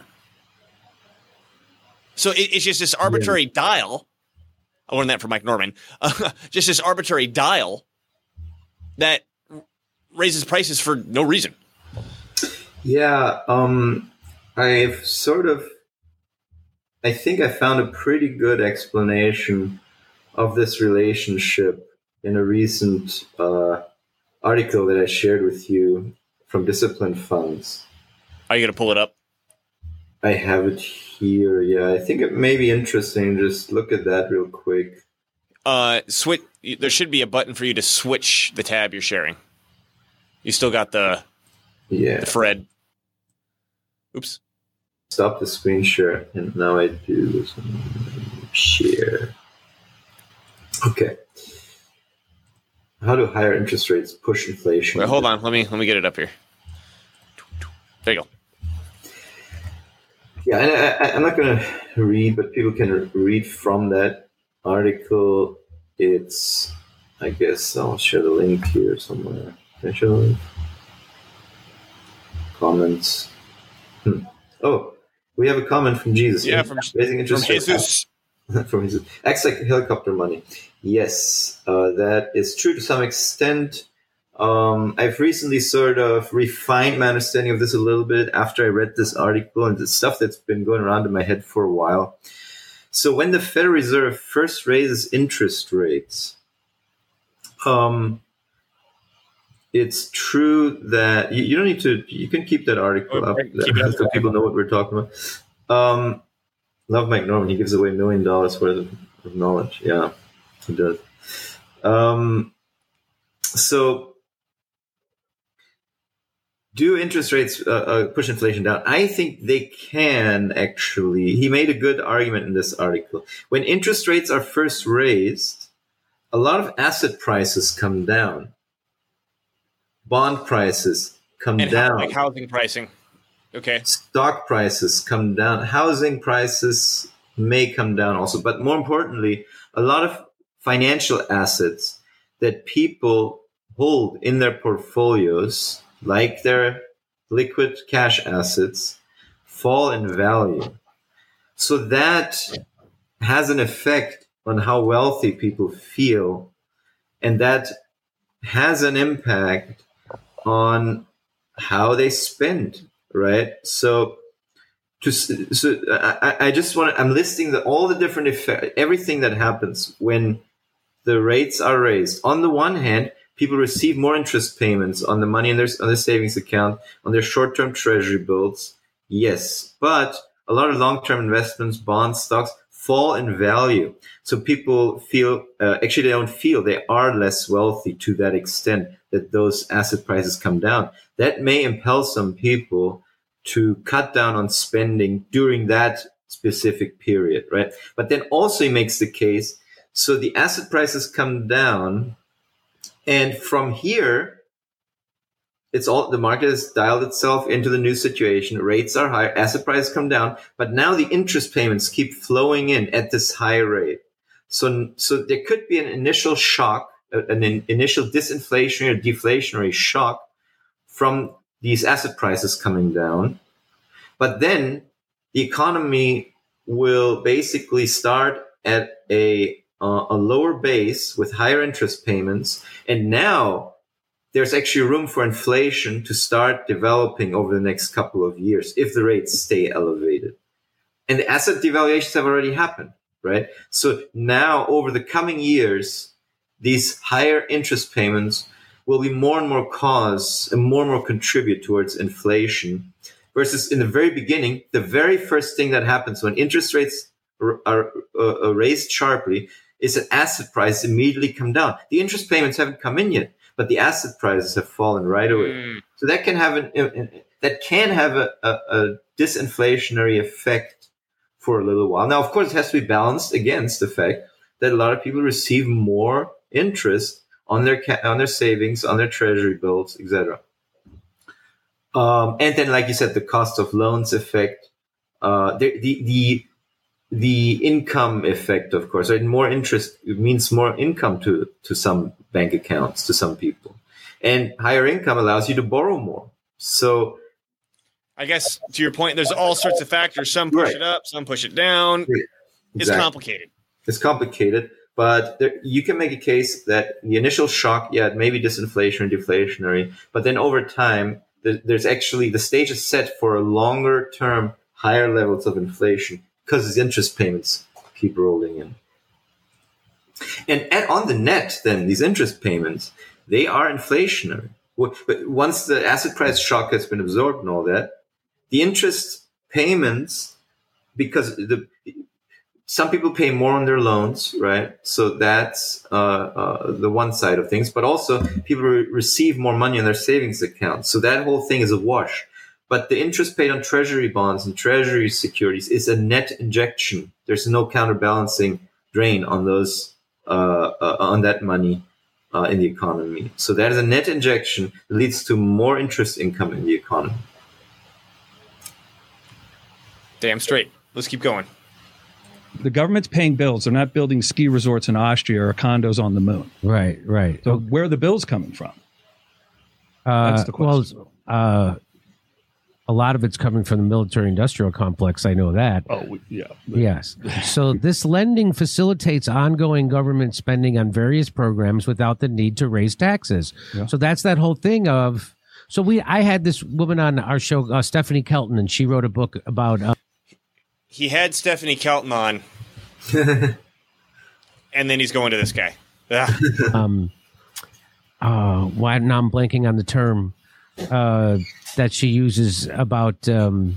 So it, it's just this arbitrary yeah. dial. I learned that from Mike Norman. Uh, just this arbitrary dial that raises prices for no reason. Yeah, um, I've sort of, I think I found a pretty good explanation of this relationship in a recent uh, article that I shared with you from Disciplined Funds. Are you going to pull it up? I have it here. Yeah, I think it may be interesting. Just look at that real quick. Uh, switch. There should be a button for you to switch the tab you're sharing. You still got the yeah the Fred. Oops. Stop the screen share, and now I do share. Okay. How do higher interest rates push inflation? Wait, hold on. Let me let me get it up here. There you go. Yeah, and I, I, I'm not going to read, but people can read from that article. It's, I guess I'll share the link here somewhere. Can I share the link? Comments. Hmm. Oh, we have a comment from Jesus. Yeah, from, raising interest from Jesus. from Jesus. Acts like helicopter money. Yes, uh, that is true to some extent. Um, I've recently sort of refined my understanding of this a little bit after I read this article and the stuff that's been going around in my head for a while. So when the Federal Reserve first raises interest rates, um, it's true that you, you don't need to, you can keep that article up so people know what we're talking about. Um, love Mike Norman. He gives away a million dollars worth of, of knowledge. Yeah, he does. Um, so, do interest rates uh, uh, push inflation down? I think they can, actually. He made a good argument in this article. When interest rates are first raised, a lot of asset prices come down. Bond prices come and down. Like housing pricing. Okay. Stock prices come down. Housing prices may come down also. But more importantly, a lot of financial assets that people hold in their portfolios, like their liquid cash assets, fall in value. So that has an effect on how wealthy people feel, and that has an impact on how they spend, right? So, to, so I, I just want to, I'm listing the, all the different effects, everything that happens when the rates are raised. On the one hand, people receive more interest payments on the money in their, on their savings account, on their short-term treasury bills. Yes, but a lot of long-term investments, bonds, stocks fall in value. So people feel, uh, actually they don't feel, they are less wealthy to that extent that those asset prices come down. That may impel some people to cut down on spending during that specific period, right? But then also he makes the case, so the asset prices come down, and from here, it's all, the market has dialed itself into the new situation. Rates are higher, asset prices come down, but now the interest payments keep flowing in at this high rate. So, so there could be an initial shock, an in, initial disinflationary or deflationary shock from these asset prices coming down. But then the economy will basically start at a uh, a lower base with higher interest payments, and now there's actually room for inflation to start developing over the next couple of years if the rates stay elevated. And the asset devaluations have already happened, right? So now over the coming years, these higher interest payments will be more and more cause and more and more contribute towards inflation, versus in the very beginning, the very first thing that happens when interest rates are, are uh, raised sharply is that asset prices immediately come down. The interest payments haven't come in yet, but the asset prices have fallen right away. Mm. So that can have an that can have a, a, a disinflationary effect for a little while. Now, of course, it has to be balanced against the fact that a lot of people receive more interest on their on their savings, on their treasury bills, et cetera. Um, and then, like you said, the cost of loans effect. Uh, the, the the the income effect, of course, right? More interest means more income to, to some bank accounts, to some people. And higher income allows you to borrow more. So I guess to your point, there's all sorts of factors. Some push right. it up, some push it down. Exactly. It's complicated. It's complicated, but there, you can make a case that the initial shock, yeah, it may be disinflationary, deflationary, but then over time, there, there's actually the stage is set for a longer term, higher levels of inflation because the interest payments keep rolling in. And at, on the net, then these interest payments, they are inflationary. But once the asset price shock has been absorbed and all that, the interest payments, because the some people pay more on their loans, right? So that's uh, uh, the one side of things. But also people re- receive more money on their savings accounts. So that whole thing is a wash. But the interest paid on treasury bonds and treasury securities is a net injection. There's no counterbalancing drain on those uh, uh, on that money uh, in the economy. So that is a net injection that leads to more interest income in the economy. Damn straight. Let's keep going. The government's paying bills. They're not building ski resorts in Austria or condos on the moon. Right, right. So where are the bills coming from? Uh, That's the question. Well, uh, a lot of it's coming from the military-industrial complex. I know that. Oh, yeah. Yes. So this lending facilitates ongoing government spending on various programs without the need to raise taxes. Yeah. So that's that whole thing of. So we, I had this woman on our show, uh, Stephanie Kelton, and she wrote a book about. Uh, He had Stephanie Kelton on, and then he's going to this guy. um, uh, why now I'm blanking on the term uh, that she uses about um,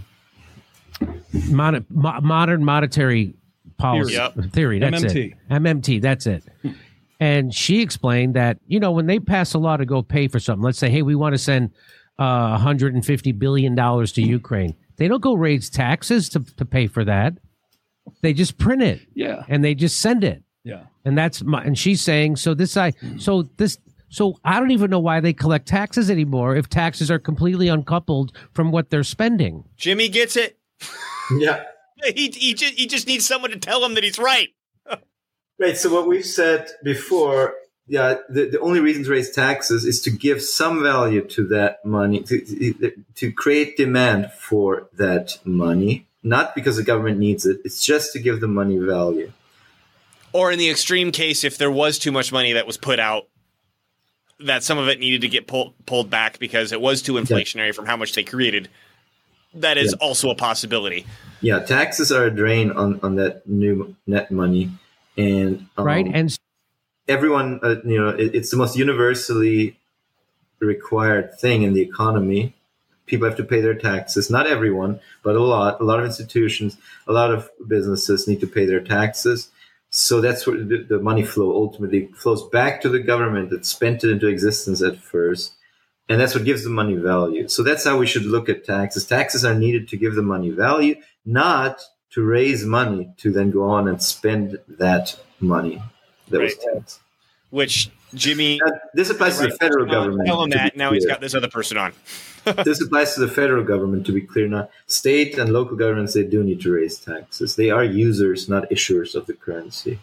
mon- mo- modern monetary policy Yep. theory. That's M M T. it. M M T. That's it. And she explained that, you know, when they pass a law to go pay for something, let's say, hey, we want to send uh, one hundred fifty billion dollars to Ukraine. They don't go raise taxes to, to pay for that. They just print it. Yeah. And they just send it. Yeah. And that's my, and she's saying, so this, I, so this, so I don't even know why they collect taxes anymore if taxes are completely uncoupled from what they're spending. Jimmy gets it. Yeah. He, he, just, he just needs someone to tell him that he's right. Right. So what we've said before, yeah, the, the only reason to raise taxes is to give some value to that money, to, to create demand for that money, not because the government needs it. It's just to give the money value. Or in the extreme case, if there was too much money that was put out, that some of it needed to get pulled pulled back because it was too inflationary yeah. from how much they created. That is yeah. also a possibility. Yeah, taxes are a drain on, on that new net money. And um, right. And everyone, uh, you know, it, it's the most universally required thing in the economy. People have to pay their taxes. Not everyone, but a lot. A lot of institutions, a lot of businesses need to pay their taxes. So that's where the, the money flow ultimately flows back to the government that spent it into existence at first. And that's what gives the money value. So that's how we should look at taxes. Taxes are needed to give the money value, not to raise money to then go on and spend that money that right. was taxed. Which Jimmy, now, this applies right. to the federal government. Tell him that. Now clear. He's got this other person on. This applies to the federal government, to be clear. Now, state and local governments, they do need to raise taxes. They are users, not issuers of the currency.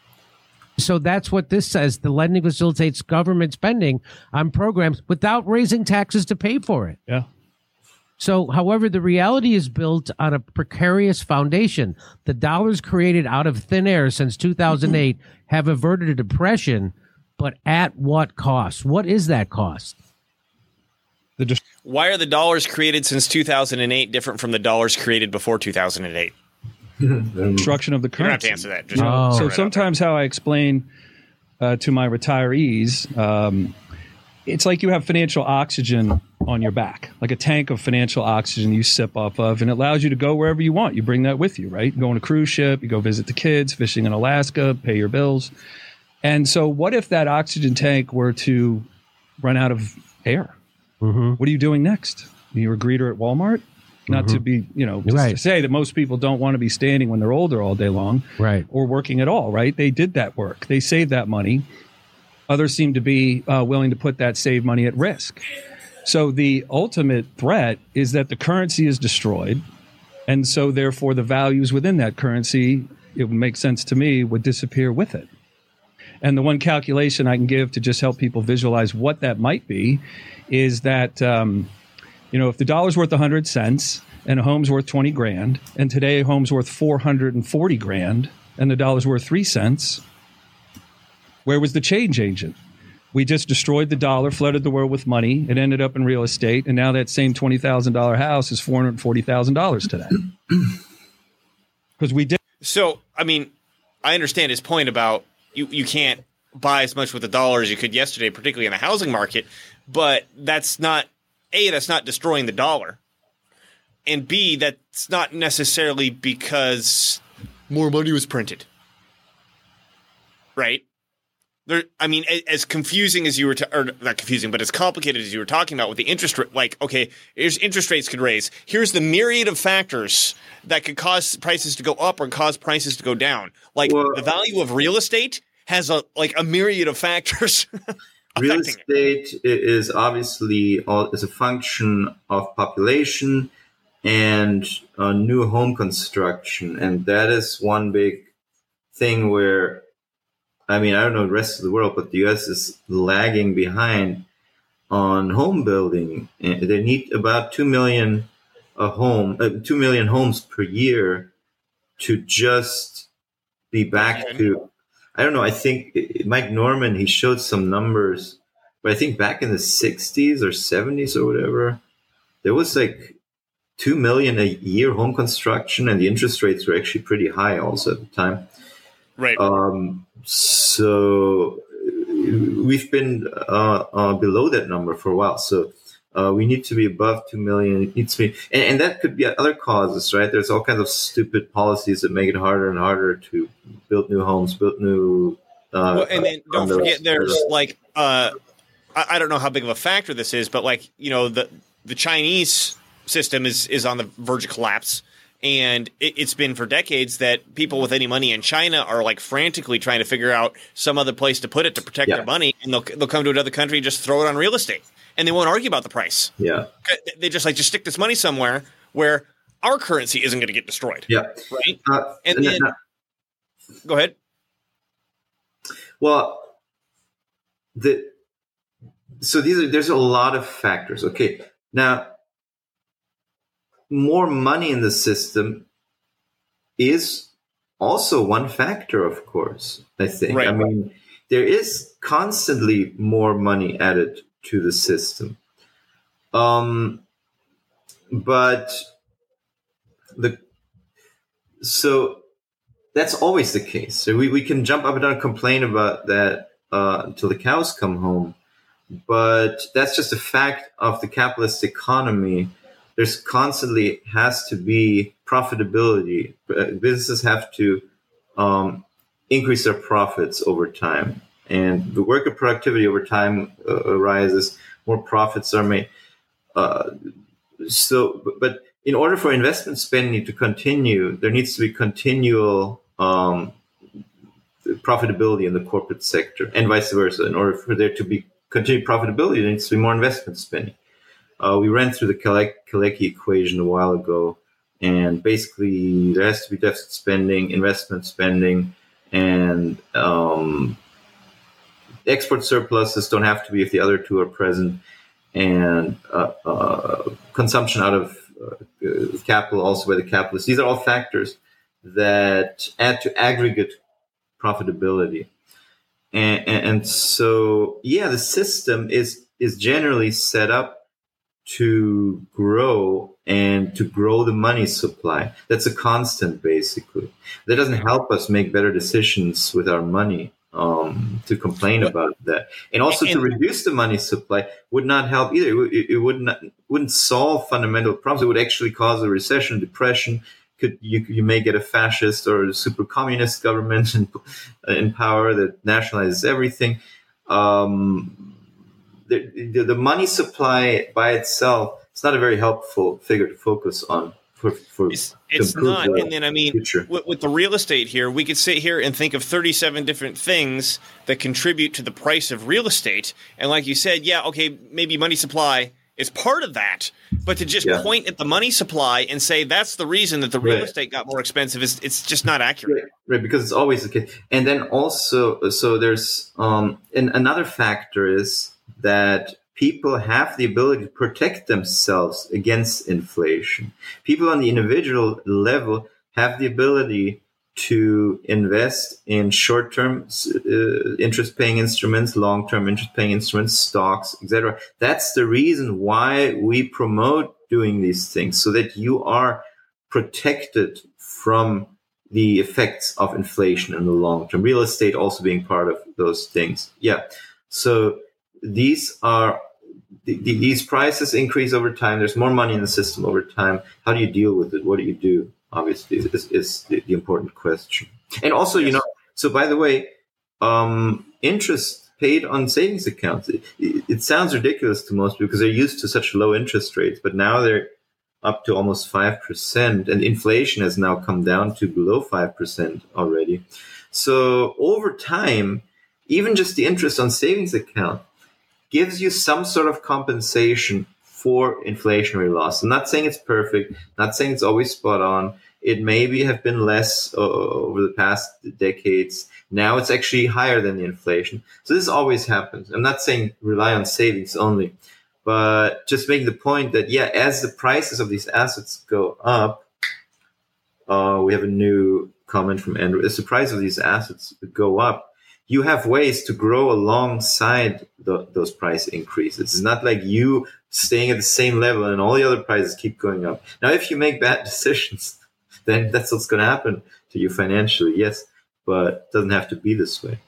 So that's what this says. The lending facilitates government spending on programs without raising taxes to pay for it. Yeah. So, however, the reality is built on a precarious foundation. The dollars created out of thin air since two thousand eight have averted a depression, but at what cost? What is that cost? The dis- Why are the dollars created since two thousand eight different from the dollars created before two thousand eight? Destruction of the currency. You don't have to answer that. Just oh. So sometimes how I explain uh, to my retirees, um, it's like you have financial oxygen on your back, like a tank of financial oxygen you sip off of, and it allows you to go wherever you want. You bring that with you, right? You go on a cruise ship, you go visit the kids, fishing in Alaska, pay your bills. And so what if that oxygen tank were to run out of air? Mm-hmm. What are you doing next? You're a greeter at Walmart? Not mm-hmm. to be, you know, just right. to say that most people don't want to be standing when they're older all day long, right? Or working at all, right? They did that work. They saved that money. Others seem to be uh, willing to put that saved money at risk. So the ultimate threat is that the currency is destroyed. And so therefore the values within that currency, it would make sense to me, would disappear with it. And the one calculation I can give to just help people visualize what that might be is that, um, you know, if the dollar's worth one hundred cents and a home's worth twenty grand, and today a home's worth four hundred forty grand, and the dollar's worth three cents, where was the change agent? We just destroyed the dollar, flooded the world with money. It ended up in real estate. And now that same twenty thousand dollars house is four hundred forty thousand dollars today. Because we did. So, I mean, I understand his point about you, you can't buy as much with the dollar as you could yesterday, particularly in the housing market. But that's not, A, that's not destroying the dollar. And B, that's not necessarily because more money was printed. Right? There, I mean, as confusing as you were, ta- or not confusing, but as complicated as you were talking about with the interest rate, like, okay, here's interest rates could raise. Here's the myriad of factors that could cause prices to go up or cause prices to go down. Like well, the value of real estate has a like a myriad of factors. Real estate it. is obviously all, is a function of population and uh, new home construction, and that is one big thing where. I mean, I don't know the rest of the world, but the U S is lagging behind on home building. They need about two million a home, uh, two million homes per year to just be back to. I don't know. I think Mike Norman, he showed some numbers, but I think back in the sixties or seventies or whatever, there was like two million a year home construction, and the interest rates were actually pretty high also at the time. Right. Um, so we've been uh, uh, below that number for a while. So uh, we need to be above two million. It needs to be, and, and that could be other causes, right? There's all kinds of stupid policies that make it harder and harder to build new homes, build new. Uh, well, and then don't forget, there's like uh, I, I don't know how big of a factor this is, but like you know the the Chinese system is is on the verge of collapse. And it, it's been for decades that people with any money in China are like frantically trying to figure out some other place to put it to protect yeah. their money. And they'll they'll come to another country and just throw it on real estate. And they won't argue about the price. Yeah. They just like, just stick this money somewhere where our currency isn't going to get destroyed. Yeah. Right. Uh, and then, uh, go ahead. Well, the so these are there's a lot of factors. Okay. Now, more money in the system is also one factor, of course, I think. Right. I mean, there is constantly more money added to the system. Um, but the so that's always the case. So we, we can jump up and down and complain about that uh, until the cows come home. But that's just a fact of the capitalist economy. There's constantly has to be profitability. Businesses have to um, increase their profits over time. And the worker productivity over time uh, rises, more profits are made. Uh, so, but in order for investment spending to continue, there needs to be continual um, profitability in the corporate sector and vice versa. In order for there to be continued profitability, there needs to be more investment spending. Uh, we ran through the Kalecki equation a while ago, and basically there has to be deficit spending, investment spending, and um, export surpluses don't have to be if the other two are present, and uh, uh, consumption out of uh, capital also by the capitalists. These are all factors that add to aggregate profitability. And, and, and so, yeah, the system is is generally set up to grow and to grow the money supply. That's a constant, basically. That doesn't help us make better decisions with our money. Um, to complain about that, and also and, to reduce the money supply would not help either. It, it would not wouldn't solve fundamental problems. It would actually cause a recession, depression. Could you you may get a fascist or a super communist government in, in power that nationalizes everything. Um, The, the, the money supply by itself is not a very helpful figure to focus on. For, for it's it's not. And then, I mean, with, with the real estate here, we could sit here and think of thirty-seven different things that contribute to the price of real estate. And like you said, yeah, okay, maybe money supply is part of that. But to just Yeah. point at the money supply and say that's the reason that the real Right. estate got more expensive is it's just not accurate. Right, right, because it's always the case. And then also, so there's um, and another factor is that people have the ability to protect themselves against inflation. People on the individual level have the ability to invest in short-term uh, interest-paying instruments, long-term interest-paying instruments, stocks, et cetera. That's the reason why we promote doing these things, so that you are protected from the effects of inflation in the long term. Real estate also being part of those things. Yeah. So these are the, the, these prices increase over time. There's more money in the system over time. How do you deal with it? What do you do? Obviously, is, is the, the important question. And also, you know, so by the way, um, interest paid on savings accounts, it, it sounds ridiculous to most people because they're used to such low interest rates, but now they're up to almost five percent, and inflation has now come down to below five percent already. So over time, even just the interest on savings account gives you some sort of compensation for inflationary loss. I'm not saying it's perfect, not saying it's always spot on. It maybe have been less uh, over the past decades. Now it's actually higher than the inflation. So this always happens. I'm not saying rely on savings only, but just making the point that, yeah, as the prices of these assets go up, uh, we have a new comment from Andrew. As the price of these assets go up, you have ways to grow alongside the, those price increases. It's not like you staying at the same level and all the other prices keep going up. Now, if you make bad decisions, then that's what's going to happen to you financially, yes, but it doesn't have to be this way.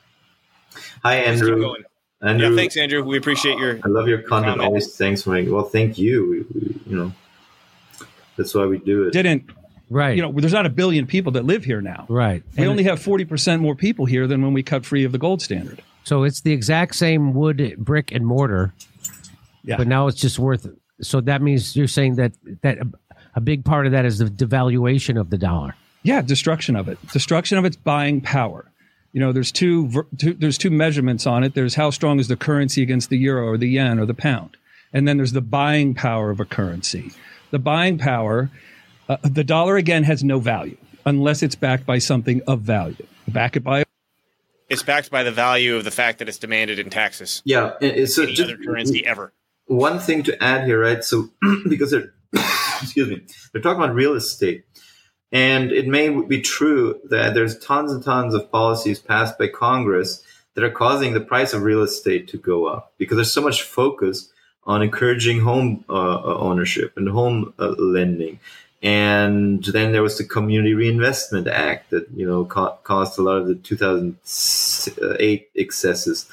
Hi, Andrew. Andrew. Yeah, thanks, Andrew. We appreciate your I love your content. comment. Always thanks for making. Well, thank you. We, we, you know, that's why we do it. Didn't Right. you know? There's not a billion people that live here now. Right. We And only have forty percent more people here than when we cut free of the gold standard. so it's the exact same wood, brick, and mortar, Yeah. but now it's just worth. So that means you're saying that that a, a big part of that is the devaluation of the dollar. Yeah, destruction of it. Destruction of its buying power. You know, there's two, ver- two there's two measurements on it. There's how strong is the currency against the euro or the yen or the pound, and then there's the buying power of a currency. The buying power, uh, the dollar again has no value unless it's backed by something of value. Back it by It's backed by the value of the fact that it's demanded in taxes. Yeah. and- and So Any just other currency ever. one thing to add here, right? So because they're, excuse me, they're talking about real estate. And it may be true that there's tons and tons of policies passed by Congress that are causing the price of real estate to go up because there's so much focus on encouraging home uh, ownership and home uh, lending. And then there was the Community Reinvestment Act that, you know, ca- caused a lot of the two thousand eight excesses.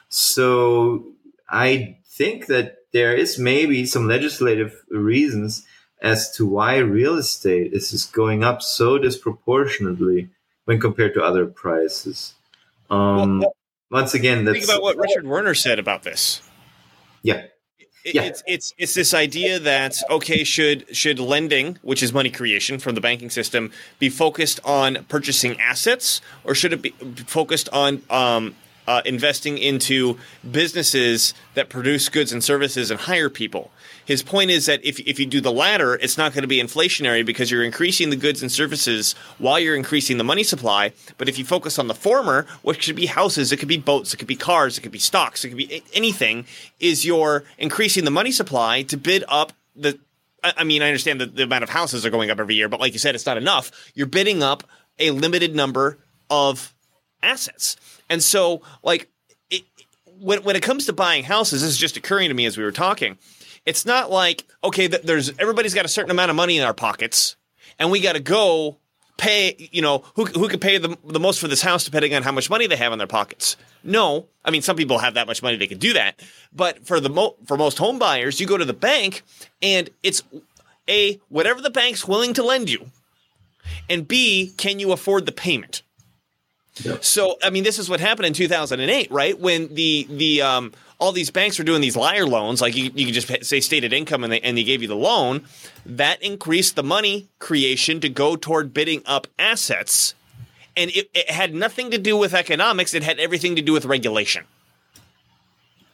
So I think that there is maybe some legislative reasons as to why real estate is just going up so disproportionately when compared to other prices. Um, Well, once again, that's Think about what Richard Werner said about this. yeah, It, Yeah. It's it's it's this idea that okay, should should lending, which is money creation from the banking system, be focused on purchasing assets, or should it be focused on um, uh, investing into businesses that produce goods and services and hire people? His point is that if if you do the latter, it's not going to be inflationary because you're increasing the goods and services while you're increasing the money supply. But if you focus on the former, which could be houses, it could be boats, it could be cars, it could be stocks, it could be anything, is you're increasing the money supply to bid up the – I mean, I understand that the amount of houses are going up every year, but like you said, it's not enough. You're bidding up a limited number of assets. And so like it, when, when it comes to buying houses, this is just occurring to me as we were talking – it's not like, okay, there's everybody's got a certain amount of money in our pockets, and we got to go pay, you know, who who can pay the, the most for this house depending on how much money they have in their pockets. No, I mean, some people have that much money, they can do that. But for the mo- for most home buyers, you go to the bank, and it's A, whatever the bank's willing to lend you, and B, can you afford the payment? Yep. So, I mean, this is what happened in two thousand eight, right? When the the um, all these banks were doing these liar loans, like you, you can just pay, say stated income and they, and they gave you the loan, that increased the money creation to go toward bidding up assets. And it, it had nothing to do with economics. It had everything to do with regulation.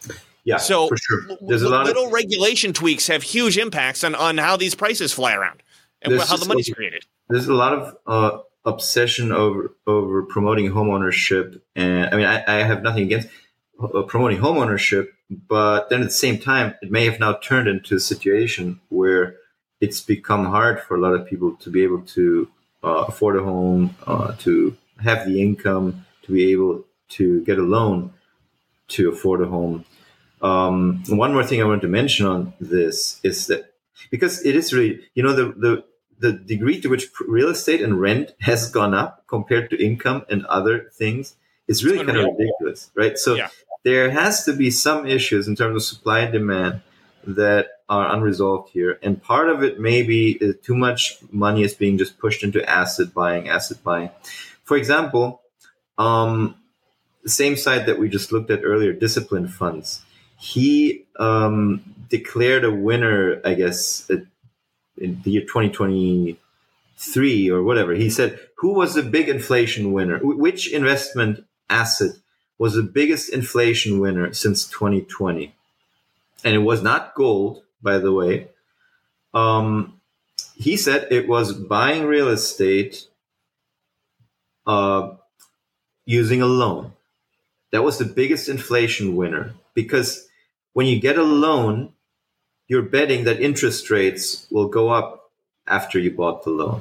Yeah, so for sure. There's a lot little of regulation tweaks have huge impacts on, on how these prices fly around and There's how the just money's a- created. there's a lot of uh, obsession over over promoting homeownership, and I mean, I, I have nothing against uh, promoting homeownership, but then at the same time, it may have now turned into a situation where it's become hard for a lot of people to be able to uh, afford a home, uh, to have the income, to be able to get a loan to afford a home. Um, one more thing I wanted to mention on this is that because it is really, you know, the, the, the degree to which real estate and rent has gone up compared to income and other things is really kind of ridiculous, right? So Yeah. there has to be some issues in terms of supply and demand that are unresolved here. And part of it may be uh, too much money is being just pushed into asset buying, asset buying. For example, um, the same site that we just looked at earlier, Discipline Funds, he um, declared a winner, I guess, at, in the year twenty twenty-three or whatever. He said, who was the big inflation winner? Wh- Which investment asset was the biggest inflation winner since twenty twenty? And it was not gold, by the way. Um, he said it was buying real estate uh, using a loan. That was the biggest inflation winner, because when you get a loan, you're betting that interest rates will go up after you bought the loan.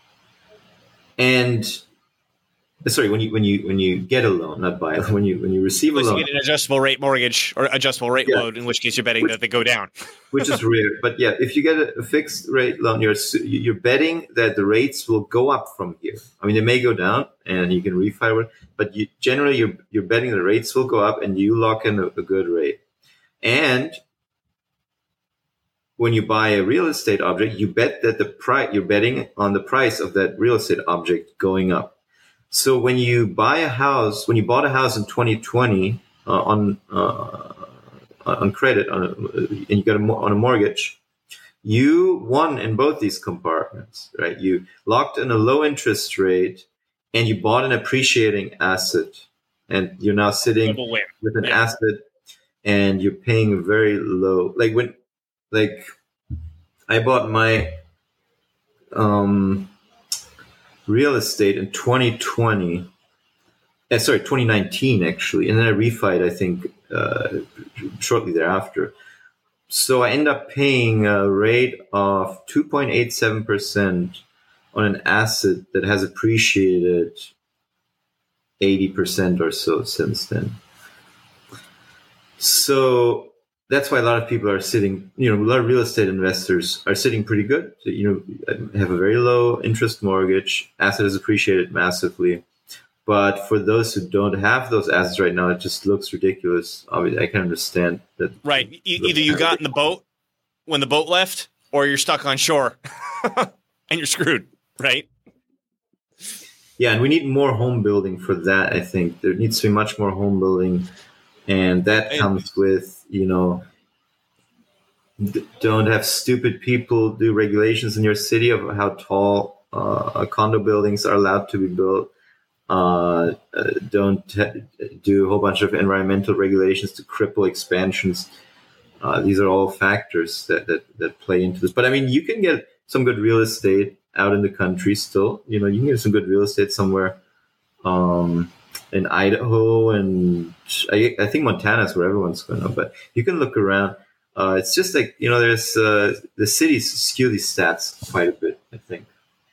And sorry, when you when you when you get a loan, not buy, when you when you receive a Unless loan, you get an adjustable rate mortgage or adjustable rate Yeah. loan, in which case you're betting Which- that they go down. which is rare. But yeah, if you get a fixed rate loan, you're you're betting that the rates will go up from here. I mean, they may go down, and you can refi it, but you, generally you're you're betting the rates will go up, and you lock in a, a good rate. And when you buy a real estate object, you bet that the price you're betting on the price of that real estate object going up. So when you buy a house, when you bought a house in twenty twenty uh, on uh, on credit, on a, and you got a, on a mortgage, you won in both these compartments, right? You locked in a low interest rate, and you bought an appreciating asset, and you're now sitting Double win. with an Yeah. asset, and you're paying very low. Like when, like I bought my um, real estate in twenty twenty. Uh, sorry, twenty nineteen actually, and then I refied, I think, uh, shortly thereafter. So I end up paying a rate of two point eight seven percent on an asset that has appreciated eighty percent or so since then. So that's why a lot of people are sitting, you know, a lot of real estate investors are sitting pretty good. So, you know, have a very low interest mortgage, asset has appreciated massively. But for those who don't have those assets right now, it just looks ridiculous. Obviously, I can understand that. Right. E- either you got in the boat when the boat left, or you're stuck on shore and you're screwed, right? Yeah, and we need more home building for that, I think. There needs to be much more home building. And that And- comes with, you know, d- don't have stupid people do regulations in your city of how tall uh, condo buildings are allowed to be built. Uh, uh, don't ha- do a whole bunch of environmental regulations to cripple expansions. Uh, these are all factors that, that, that play into this. But I mean, you can get some good real estate out in the country still. You know, you can get some good real estate somewhere um, in Idaho, and I, I think Montana is where everyone's going to. But you can look around. Uh, it's just like, you know, there's uh, the cities skew these stats quite a bit, I think.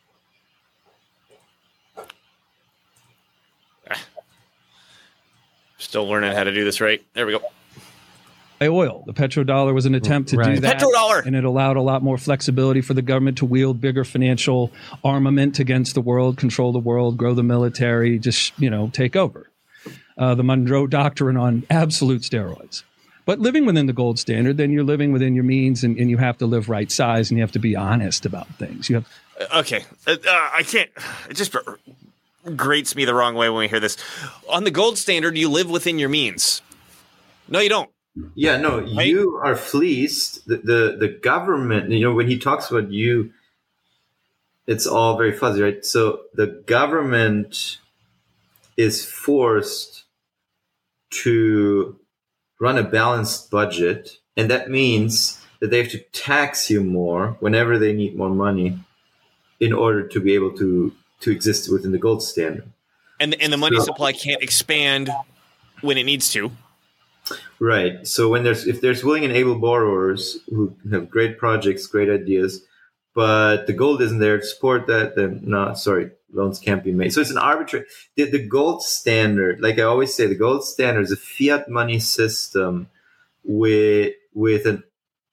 Still learning how to do this right. There we go. Oil. The petrodollar was an attempt to do Right. that. Petrodollar. And it allowed a lot more flexibility for the government to wield bigger financial armament against the world, control the world, grow the military, just, you know, take over. Uh, the Monroe Doctrine on absolute steroids. But living within the gold standard, then you're living within your means, and, and you have to live right size, and you have to be honest about things. You have Okay. Uh, uh, I can't. It just grates me the wrong way when we hear this. On the gold standard, you live within your means. No, you don't. Yeah, no, Right? you are fleeced. The, the the government, you know, when he talks about you, it's all very fuzzy, right? So the government is forced to run a balanced budget, and that means that they have to tax you more whenever they need more money in order to be able to, to exist within the gold standard. And, and the money So- supply can't expand when it needs to. Right. So when there's if there's willing and able borrowers who have great projects, great ideas, but the gold isn't there to support that, then no, sorry, loans can't be made. So it's an arbitrary. The, the gold standard, like I always say, the gold standard is a fiat money system with with an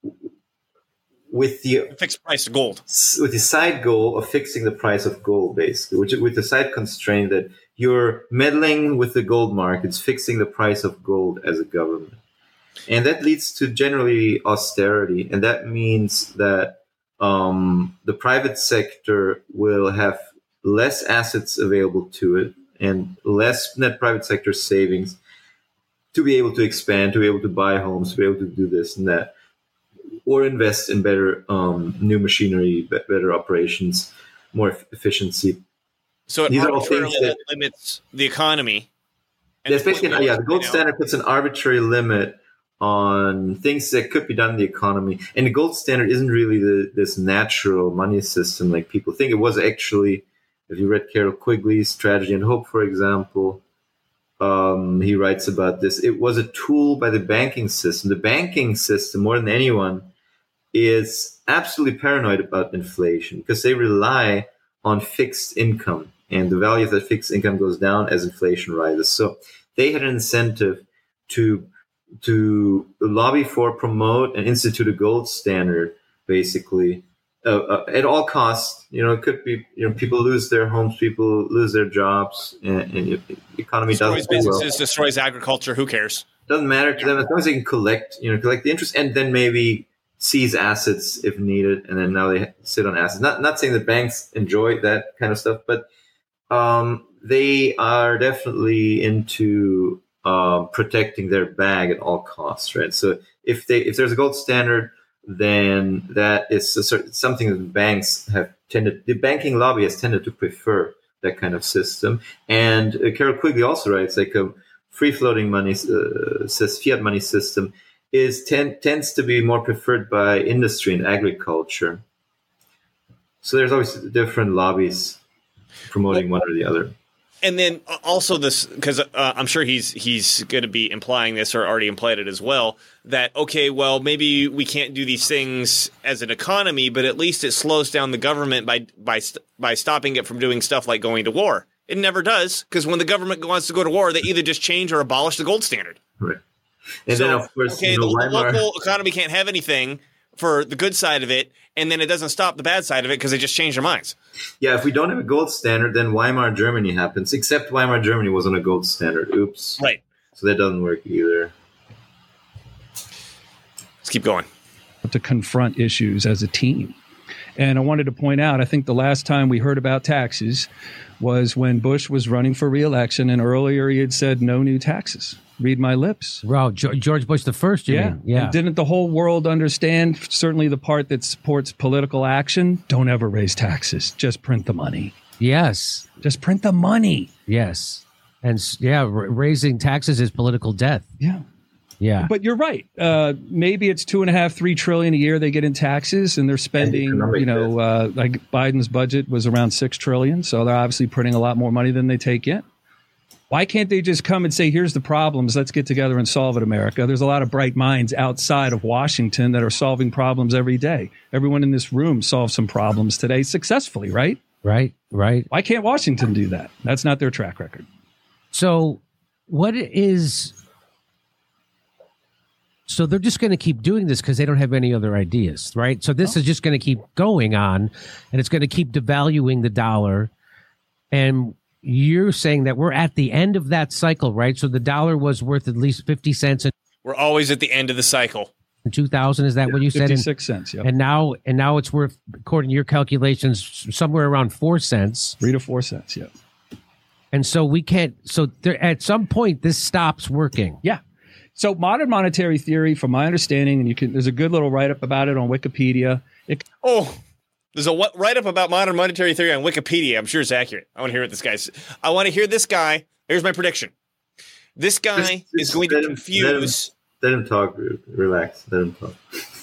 with the Fixed price of gold. with the side goal of fixing the price of gold, basically, which with the side constraint that you're meddling with the gold markets, fixing the price of gold as a government. And that leads to generally austerity. And that means that um, the private sector will have less assets available to it and less net private sector savings to be able to expand, to be able to buy homes, to be able to do this and that, or invest in better um, new machinery, be- better operations, more e- efficiency. So it These are all arbitrarily things that- limits the economy. And That's basically, it's- yeah, the gold you know, standard puts an arbitrary limit on things that could be done in the economy. And the gold standard isn't really the, this natural money system like people think. It was actually, if you read Carol Quigley's Tragedy and Hope, for example, um, he writes about this. It was a tool by the banking system. The banking system, more than anyone, is absolutely paranoid about inflation because they rely on fixed income. And the value of that fixed income goes down as inflation rises. So they had an incentive to to lobby for, promote, and institute a gold standard, basically, uh, uh, at all costs. You know, it could be, you know, people lose their homes, people lose their jobs, and, and the economy destroys doesn't do well. businesses, destroys agriculture. Who cares? Doesn't matter to them as long as they can collect, you know, collect the interest, and then maybe seize assets if needed, and then now they sit on assets. Not not saying that banks enjoy that kind of stuff, but um, they are definitely into uh, protecting their bag at all costs, right? So if they if there's a gold standard, then that is a certain, something that banks have tended. The banking lobby has tended to prefer that kind of system. And uh, Carol Quigley also writes like a free floating money, uh, says fiat money system is ten, tends to be more preferred by industry and agriculture. So there's always different lobbies promoting one or the other. And then also this, because uh, I'm sure he's he's going to be implying this or already implied it as well, that, okay, well, maybe we can't do these things as an economy, but at least it slows down the government by by by stopping it from doing stuff like going to war. It never does, because when the government wants to go to war, they either just change or abolish the gold standard. Right. And So, then, of course, okay, you know, the, the Weimar, local economy can't have anything for the good side of it, and then it doesn't stop the bad side of it because they just change their minds. yeah, if we don't have a gold standard, then Weimar Germany happens, except Weimar Germany was on a gold standard. Oops. Right. So that doesn't work either. Let's keep going. To confront issues as a team. And I wanted to point out, I think the last time we heard about taxes was when Bush was running for re-election, and earlier he had said no new taxes. Read my lips. Wow, George Bush the first, you Yeah. mean? Yeah. And didn't the whole world understand, certainly the part that supports political action, don't ever raise taxes. Just print the money. Yes. Just print the money. Yes. And s- yeah, r- raising taxes is political death. Yeah. Yeah. But you're right. Uh, maybe it's two and a half, three trillion a year they get in taxes, and they're spending, economic you know, uh, like Biden's budget was around six trillion. So they're obviously printing a lot more money than they take in. Why can't they just come and say, here's the problems, let's get together and solve it, America? There's a lot of bright minds outside of Washington that are solving problems every day. Everyone in this room solves some problems today successfully, right? right, right. Why can't Washington do that? That's not their track record. So what is so they're just going to keep doing this because they don't have any other ideas, right? So this is just going to keep going on, and it's going to keep devaluing the dollar. And you're saying that we're at the end of that cycle, right? So the dollar was worth at least fifty cents in We're always at the end of the cycle. two thousand. Is that what you said? And, fifty-six cents, yeah. and now and now it's worth, according to your calculations, somewhere around four cents. Three to four cents, yeah. And so we can't. So there, at some point, this stops working. Yeah. So modern monetary theory, from my understanding, and you can, there's a good little write-up about it on Wikipedia. It, Oh, there's a what, write-up about modern monetary theory on Wikipedia. I'm sure it's accurate. I want to hear what this guy's. I want to hear this guy. Here's my prediction. This guy Just- is just going to let him- confuse. let him talk. Relax. Let him talk.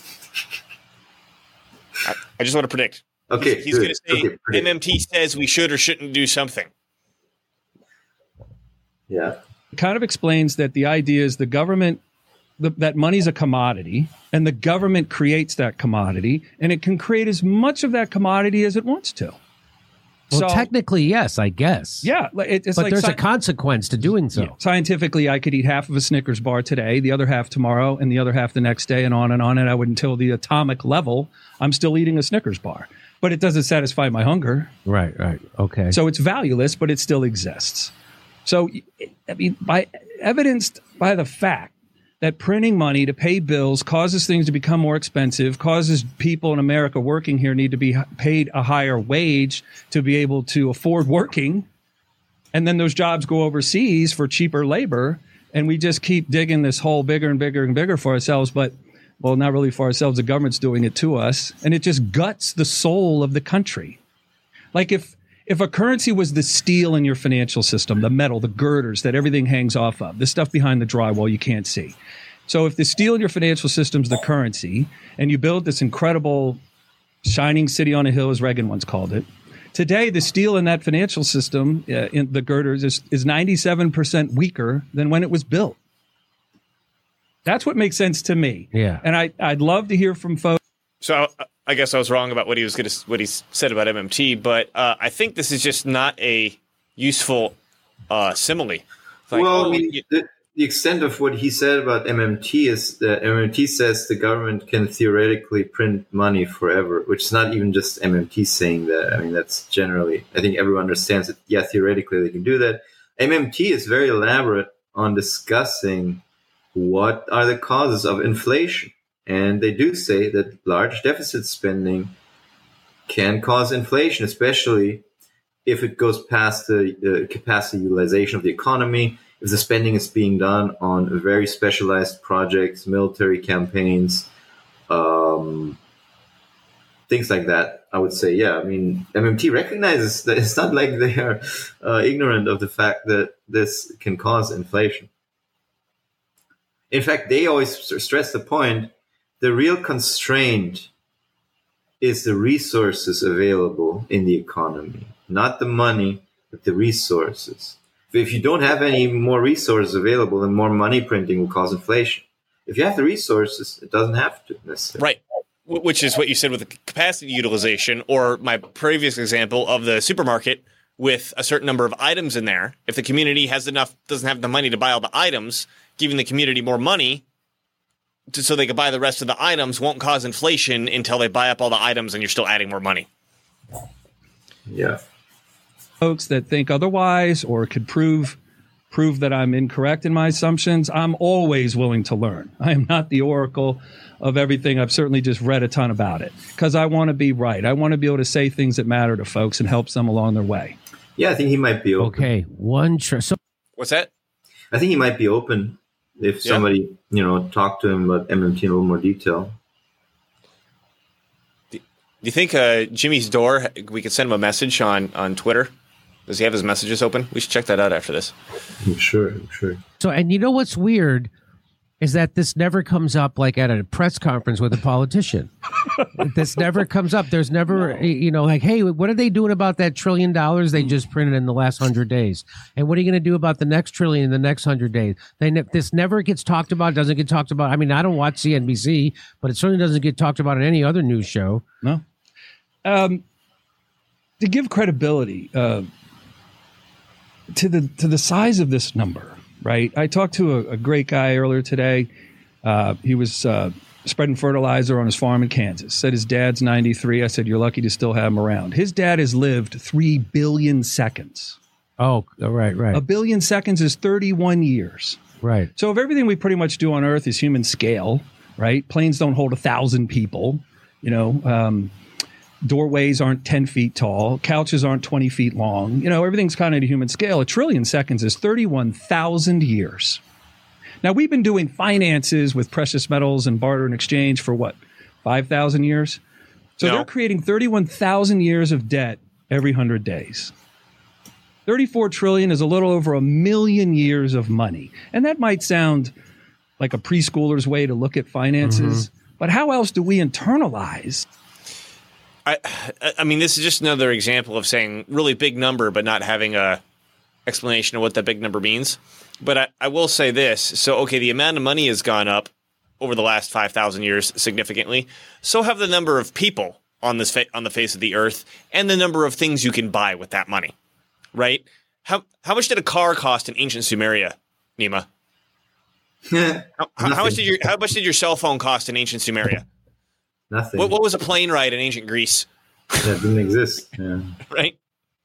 I, I just want to predict. Okay, he's, he's going to say okay, M M T says we should or shouldn't do something. Yeah. It kind of explains that the idea is the government, the, that money's a commodity, and the government creates that commodity, and it can create as much of that commodity as it wants to. Well, so, technically, yes, I guess. Yeah, it, it's but like there's sci- a consequence to doing so. Yeah, scientifically, I could eat half of a Snickers bar today, the other half tomorrow, and the other half the next day, and on and on. And I would, until the atomic level, I'm still eating a Snickers bar. But it doesn't satisfy my hunger. Right, right. Okay. So it's valueless, but it still exists. So, I mean, by evidenced by the fact that printing money to pay bills causes things to become more expensive, causes people in America working here need to be paid a higher wage to be able to afford working. And then those jobs go overseas for cheaper labor. And we just keep digging this hole bigger and bigger and bigger for ourselves. But, well, not really for ourselves. The government's doing it to us. And it just guts the soul of the country. Like if if a currency was the steel in your financial system, the metal, the girders that everything hangs off of, the stuff behind the drywall you can't see. So if the steel in your financial system is the currency, and you build this incredible shining city on a hill, as Reagan once called it, today the steel in that financial system, uh, in the girders, is, is ninety-seven percent weaker than when it was built. That's what makes sense to me. Yeah. And I, I'd love to hear from folks. So I guess I was wrong about what he was going to what he said about M M T, but uh, I think this is just not a useful uh, simile. Like, well, oh, I mean, you, the, the extent of what he said about M M T is that M M T says the government can theoretically print money forever, which is not even just M M T saying that. I mean, that's generally, I think everyone understands that, yeah, theoretically they can do that. M M T is very elaborate on discussing what are the causes of inflation. And they do say that large deficit spending can cause inflation, especially if it goes past the, the capacity utilization of the economy, if the spending is being done on very specialized projects, military campaigns, um, things like that. I would say, yeah, I mean, M M T recognizes that it's not like they are uh, ignorant of the fact that this can cause inflation. In fact, they always stress the point, the real constraint is the resources available in the economy, not the money, but the resources. If you don't have any more resources available, then more money printing will cause inflation. If you have the resources, it doesn't have to necessarily. Right, which is what you said with the capacity utilization, or my previous example of the supermarket with a certain number of items in there. If the community has enough, doesn't have the money to buy all the items, giving the community more money to, so they can buy the rest of the items won't cause inflation until they buy up all the items and you're still adding more money. Yeah. Folks that think otherwise or could prove prove that I'm incorrect in my assumptions, I'm always willing to learn. I am not the oracle of everything. I've certainly just read a ton about it because I want to be right. I want to be able to say things that matter to folks and help them along their way. Yeah, I think he might be open. Okay, one. Tr- so What's that? I think he might be open if Yeah. somebody, you know, talked to him about M M T in a little more detail. Do you think uh, Jimmy's door, we could send him a message on, on Twitter? Does he have his messages open? We should check that out after this. I'm sure, I'm sure. So, and you know what's weird is that this never comes up like at a press conference with a politician. This never comes up. There's never, you know, like, hey, what are they doing about that trillion dollars they just printed in the last hundred days? And what are you going to do about the next trillion in the next hundred days? They ne- this never gets talked about. Doesn't get talked about. I mean, I don't watch C N B C, but it certainly doesn't get talked about in any other news show. No. Um, to give credibility uh, to the to the size of this number, right? I talked to a, a great guy earlier today. Uh, he was uh, spreading fertilizer on his farm in Kansas. Said his dad's ninety-three. I said, you're lucky to still have him around. His dad has lived three billion seconds. Oh, right, right. A billion seconds is thirty-one years. Right. So if everything we pretty much do on Earth is human scale, right? Planes don't hold a thousand people, you know, um, doorways aren't ten feet tall. Couches aren't twenty feet long. You know, everything's kind of at a human scale. A trillion seconds is thirty-one thousand years. Now, we've been doing finances with precious metals and barter and exchange for what, five thousand years? So No. they're creating thirty-one thousand years of debt every one hundred days. thirty-four trillion is a little over a million years of money. And that might sound like a preschooler's way to look at finances. Mm-hmm. But how else do we internalize? I, I mean, this is just another example of saying really big number, but not having a explanation of what that big number means. But I, I will say this. So, okay, the amount of money has gone up over the last five thousand years significantly. So have the number of people on this fa- on the face of the earth and the number of things you can buy with that money, right? How how much did a car cost in ancient Sumeria, Nima? how, how much did your how much did your cell phone cost in ancient Sumeria? Nothing. What, what was a plane ride in ancient Greece? That didn't exist. Yeah. Right?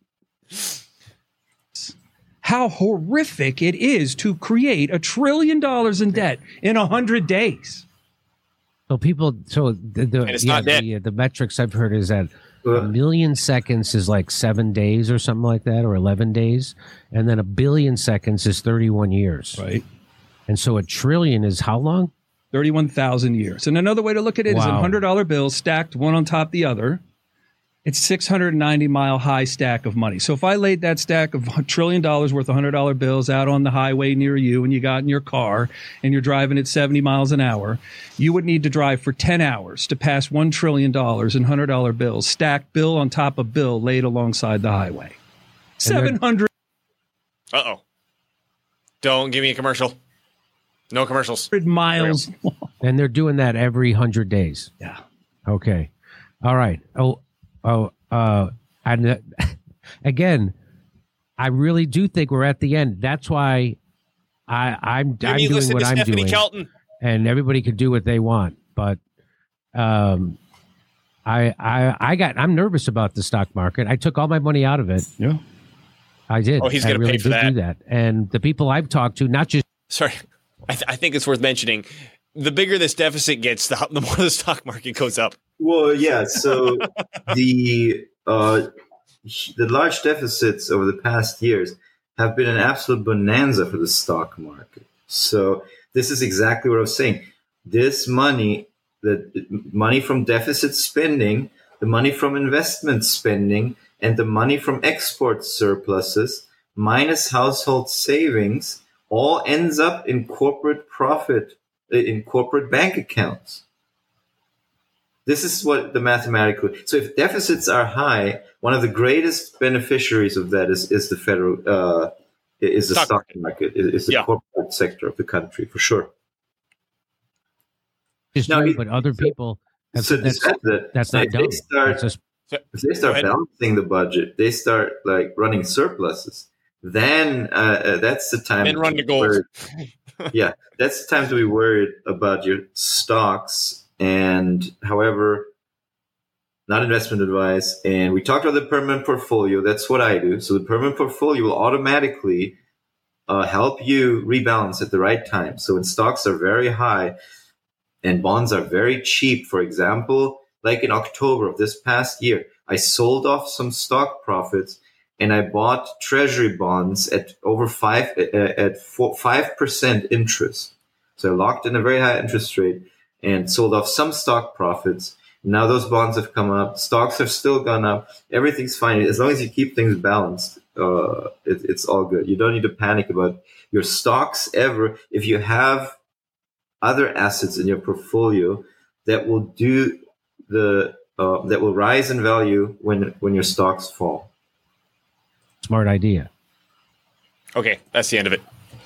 How horrific it is to create a trillion dollars in debt in a hundred days. So people, so the the, it's yeah, not debt. the, the metrics I've heard is that a million seconds is like seven days or something like that, or eleven days, and then a billion seconds is thirty-one years. Right. And so a trillion is how long? thirty-one thousand years. And another way to look at it wow. is in one hundred dollar bills stacked one on top of the other. It's six hundred ninety mile high stack of money. So if I laid that stack of a trillion dollars worth of one hundred dollar bills out on the highway near you and you got in your car and you're driving at seventy miles an hour, you would need to drive for ten hours to pass one trillion dollars in one hundred dollar bills, stacked bill on top of bill laid alongside the highway. seven hundred. Uh-oh. Don't give me a commercial. No commercials. Miles long. And they're doing that every hundred days. Yeah. Okay. All right. Oh, oh, uh, and uh, again, I really do think we're at the end. That's why I, I'm, I'm doing what I'm Stephanie doing. Kelton. And everybody can do what they want. But um, I, I, I got, I'm nervous about the stock market. I took all my money out of it. Yeah. I did. Oh, he's going to really pay for that. do that. And the people I've talked to, not just. Sorry. I, th- I think it's worth mentioning. The bigger this deficit gets, the, the more the stock market goes up. Well, yeah. So the uh, the large deficits over the past years have been an absolute bonanza for the stock market. So this is exactly what I was saying. This money, the money from deficit spending, the money from investment spending, and the money from export surpluses minus household savings all ends up in corporate profit, in corporate bank accounts. This is what the mathematical. So if deficits are high, one of the greatest beneficiaries of that is, is the federal, uh, is the stock, stock market, is, is the yeah. corporate sector of the country, for sure. It's now, true, but other people have so said that's, that, that's not if dumb. They start, just, if they start balancing the budget, they start like running surpluses. Then uh, that's the time. Then run to gold. Yeah, that's the time to be worried about your stocks. And however, not investment advice. And we talked about the permanent portfolio. That's what I do. So the permanent portfolio will automatically uh, help you rebalance at the right time. So when stocks are very high and bonds are very cheap, for example, like in October of this past year, I sold off some stock profits and I bought treasury bonds at over five at four, five percent interest. So I locked in a very high interest rate and sold off some stock profits. Now those bonds have come up. Stocks have still gone up. Everything's fine. As long as you keep things balanced, uh, it, it's all good. You don't need to panic about your stocks ever. If you have other assets in your portfolio that will do the uh, that will rise in value when when your stocks fall. Smart idea. Okay, that's the end of it.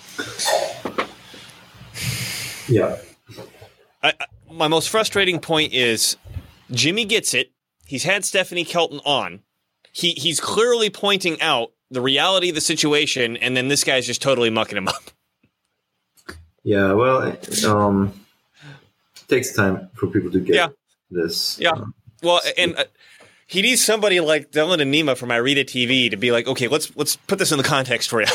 Yeah. I, I, my most frustrating point is Jimmy gets it. He's had Stephanie Kelton on. He he's clearly pointing out the reality of the situation, and then this guy's just totally mucking him up. Yeah, well, it um, takes time for people to get yeah. this. Yeah. Um, well, and uh, he needs somebody like Dylan and Nima from Irida T V to be like, okay, let's let's put this in the context for you.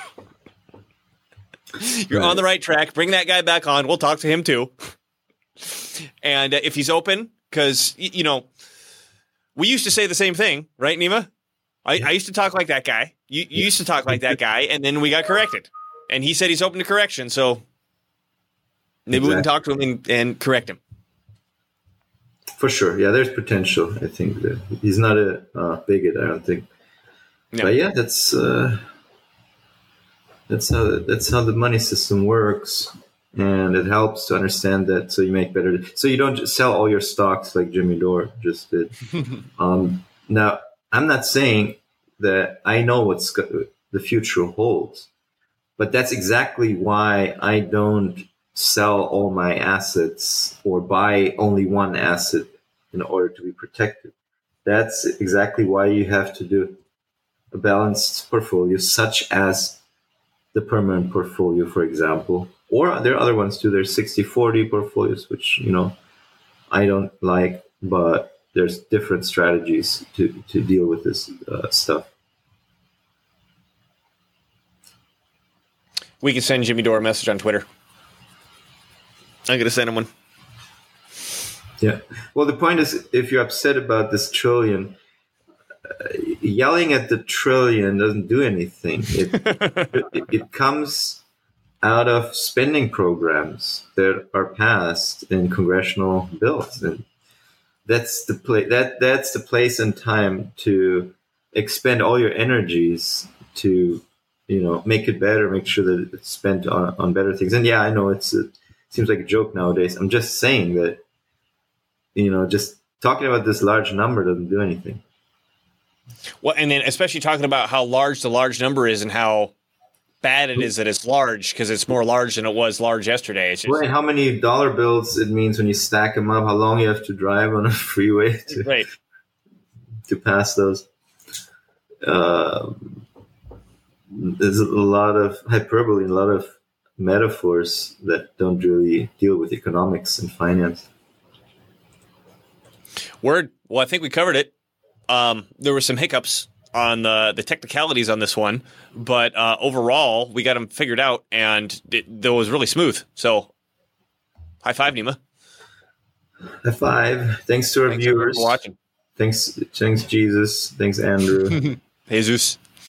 You're right on the right track. Bring that guy back on. We'll talk to him too. And uh, if he's open, because, y- you know, we used to say the same thing, right, Nima? I, I used to talk like that guy. You, you used to talk like that guy, and then we got corrected. And he said he's open to correction, so maybe exactly. we can talk to him and, and correct him. For sure. Yeah, there's potential, I think. That he's not a uh, bigot, I don't think. No. But yeah, that's uh, that's how that's how the money system works. and it helps to understand that, so you make better. So you don't just sell all your stocks like Jimmy Dore just did. um, now, I'm not saying that I know what's go- the future holds, but that's exactly why I don't sell all my assets or buy only one asset in order to be protected. That's exactly why you have to do a balanced portfolio, such as the permanent portfolio, for example. Or there are other ones too. There's sixty forty portfolios, which, you know, I don't like, but there's different strategies to, to deal with this uh, stuff. We can send Jimmy Dore a message on Twitter. I'm going to send him one. Yeah. Well, the point is, if you're upset about this trillion, uh, yelling at the trillion doesn't do anything. It, it, it comes out of spending programs that are passed in congressional bills, and that's the place. That that's the place and time to expend all your energies to, you know, make it better, make sure that it's spent on, on better things. And yeah, I know it's a, it seems like a joke nowadays. I'm just saying that, you know, just talking about this large number doesn't do anything. Well, and then especially talking about how large the large number is and how bad it is that it's large, because it's more large than it was large yesterday. It's just, well, and how many dollar bills it means when you stack them up, how long you have to drive on a freeway to, right. to pass those. Uh, there's a lot of hyperbole, a lot of metaphors that don't really deal with economics and finance. Word. Well, I think we covered it. Um, there were some hiccups on the, the technicalities on this one, but uh, overall, we got them figured out, and it, that was really smooth. So, high five, Nima. High five. Thanks to our Thanks viewers. for watching. Thanks, thanks, Jesus. Thanks, Andrew. Jesus.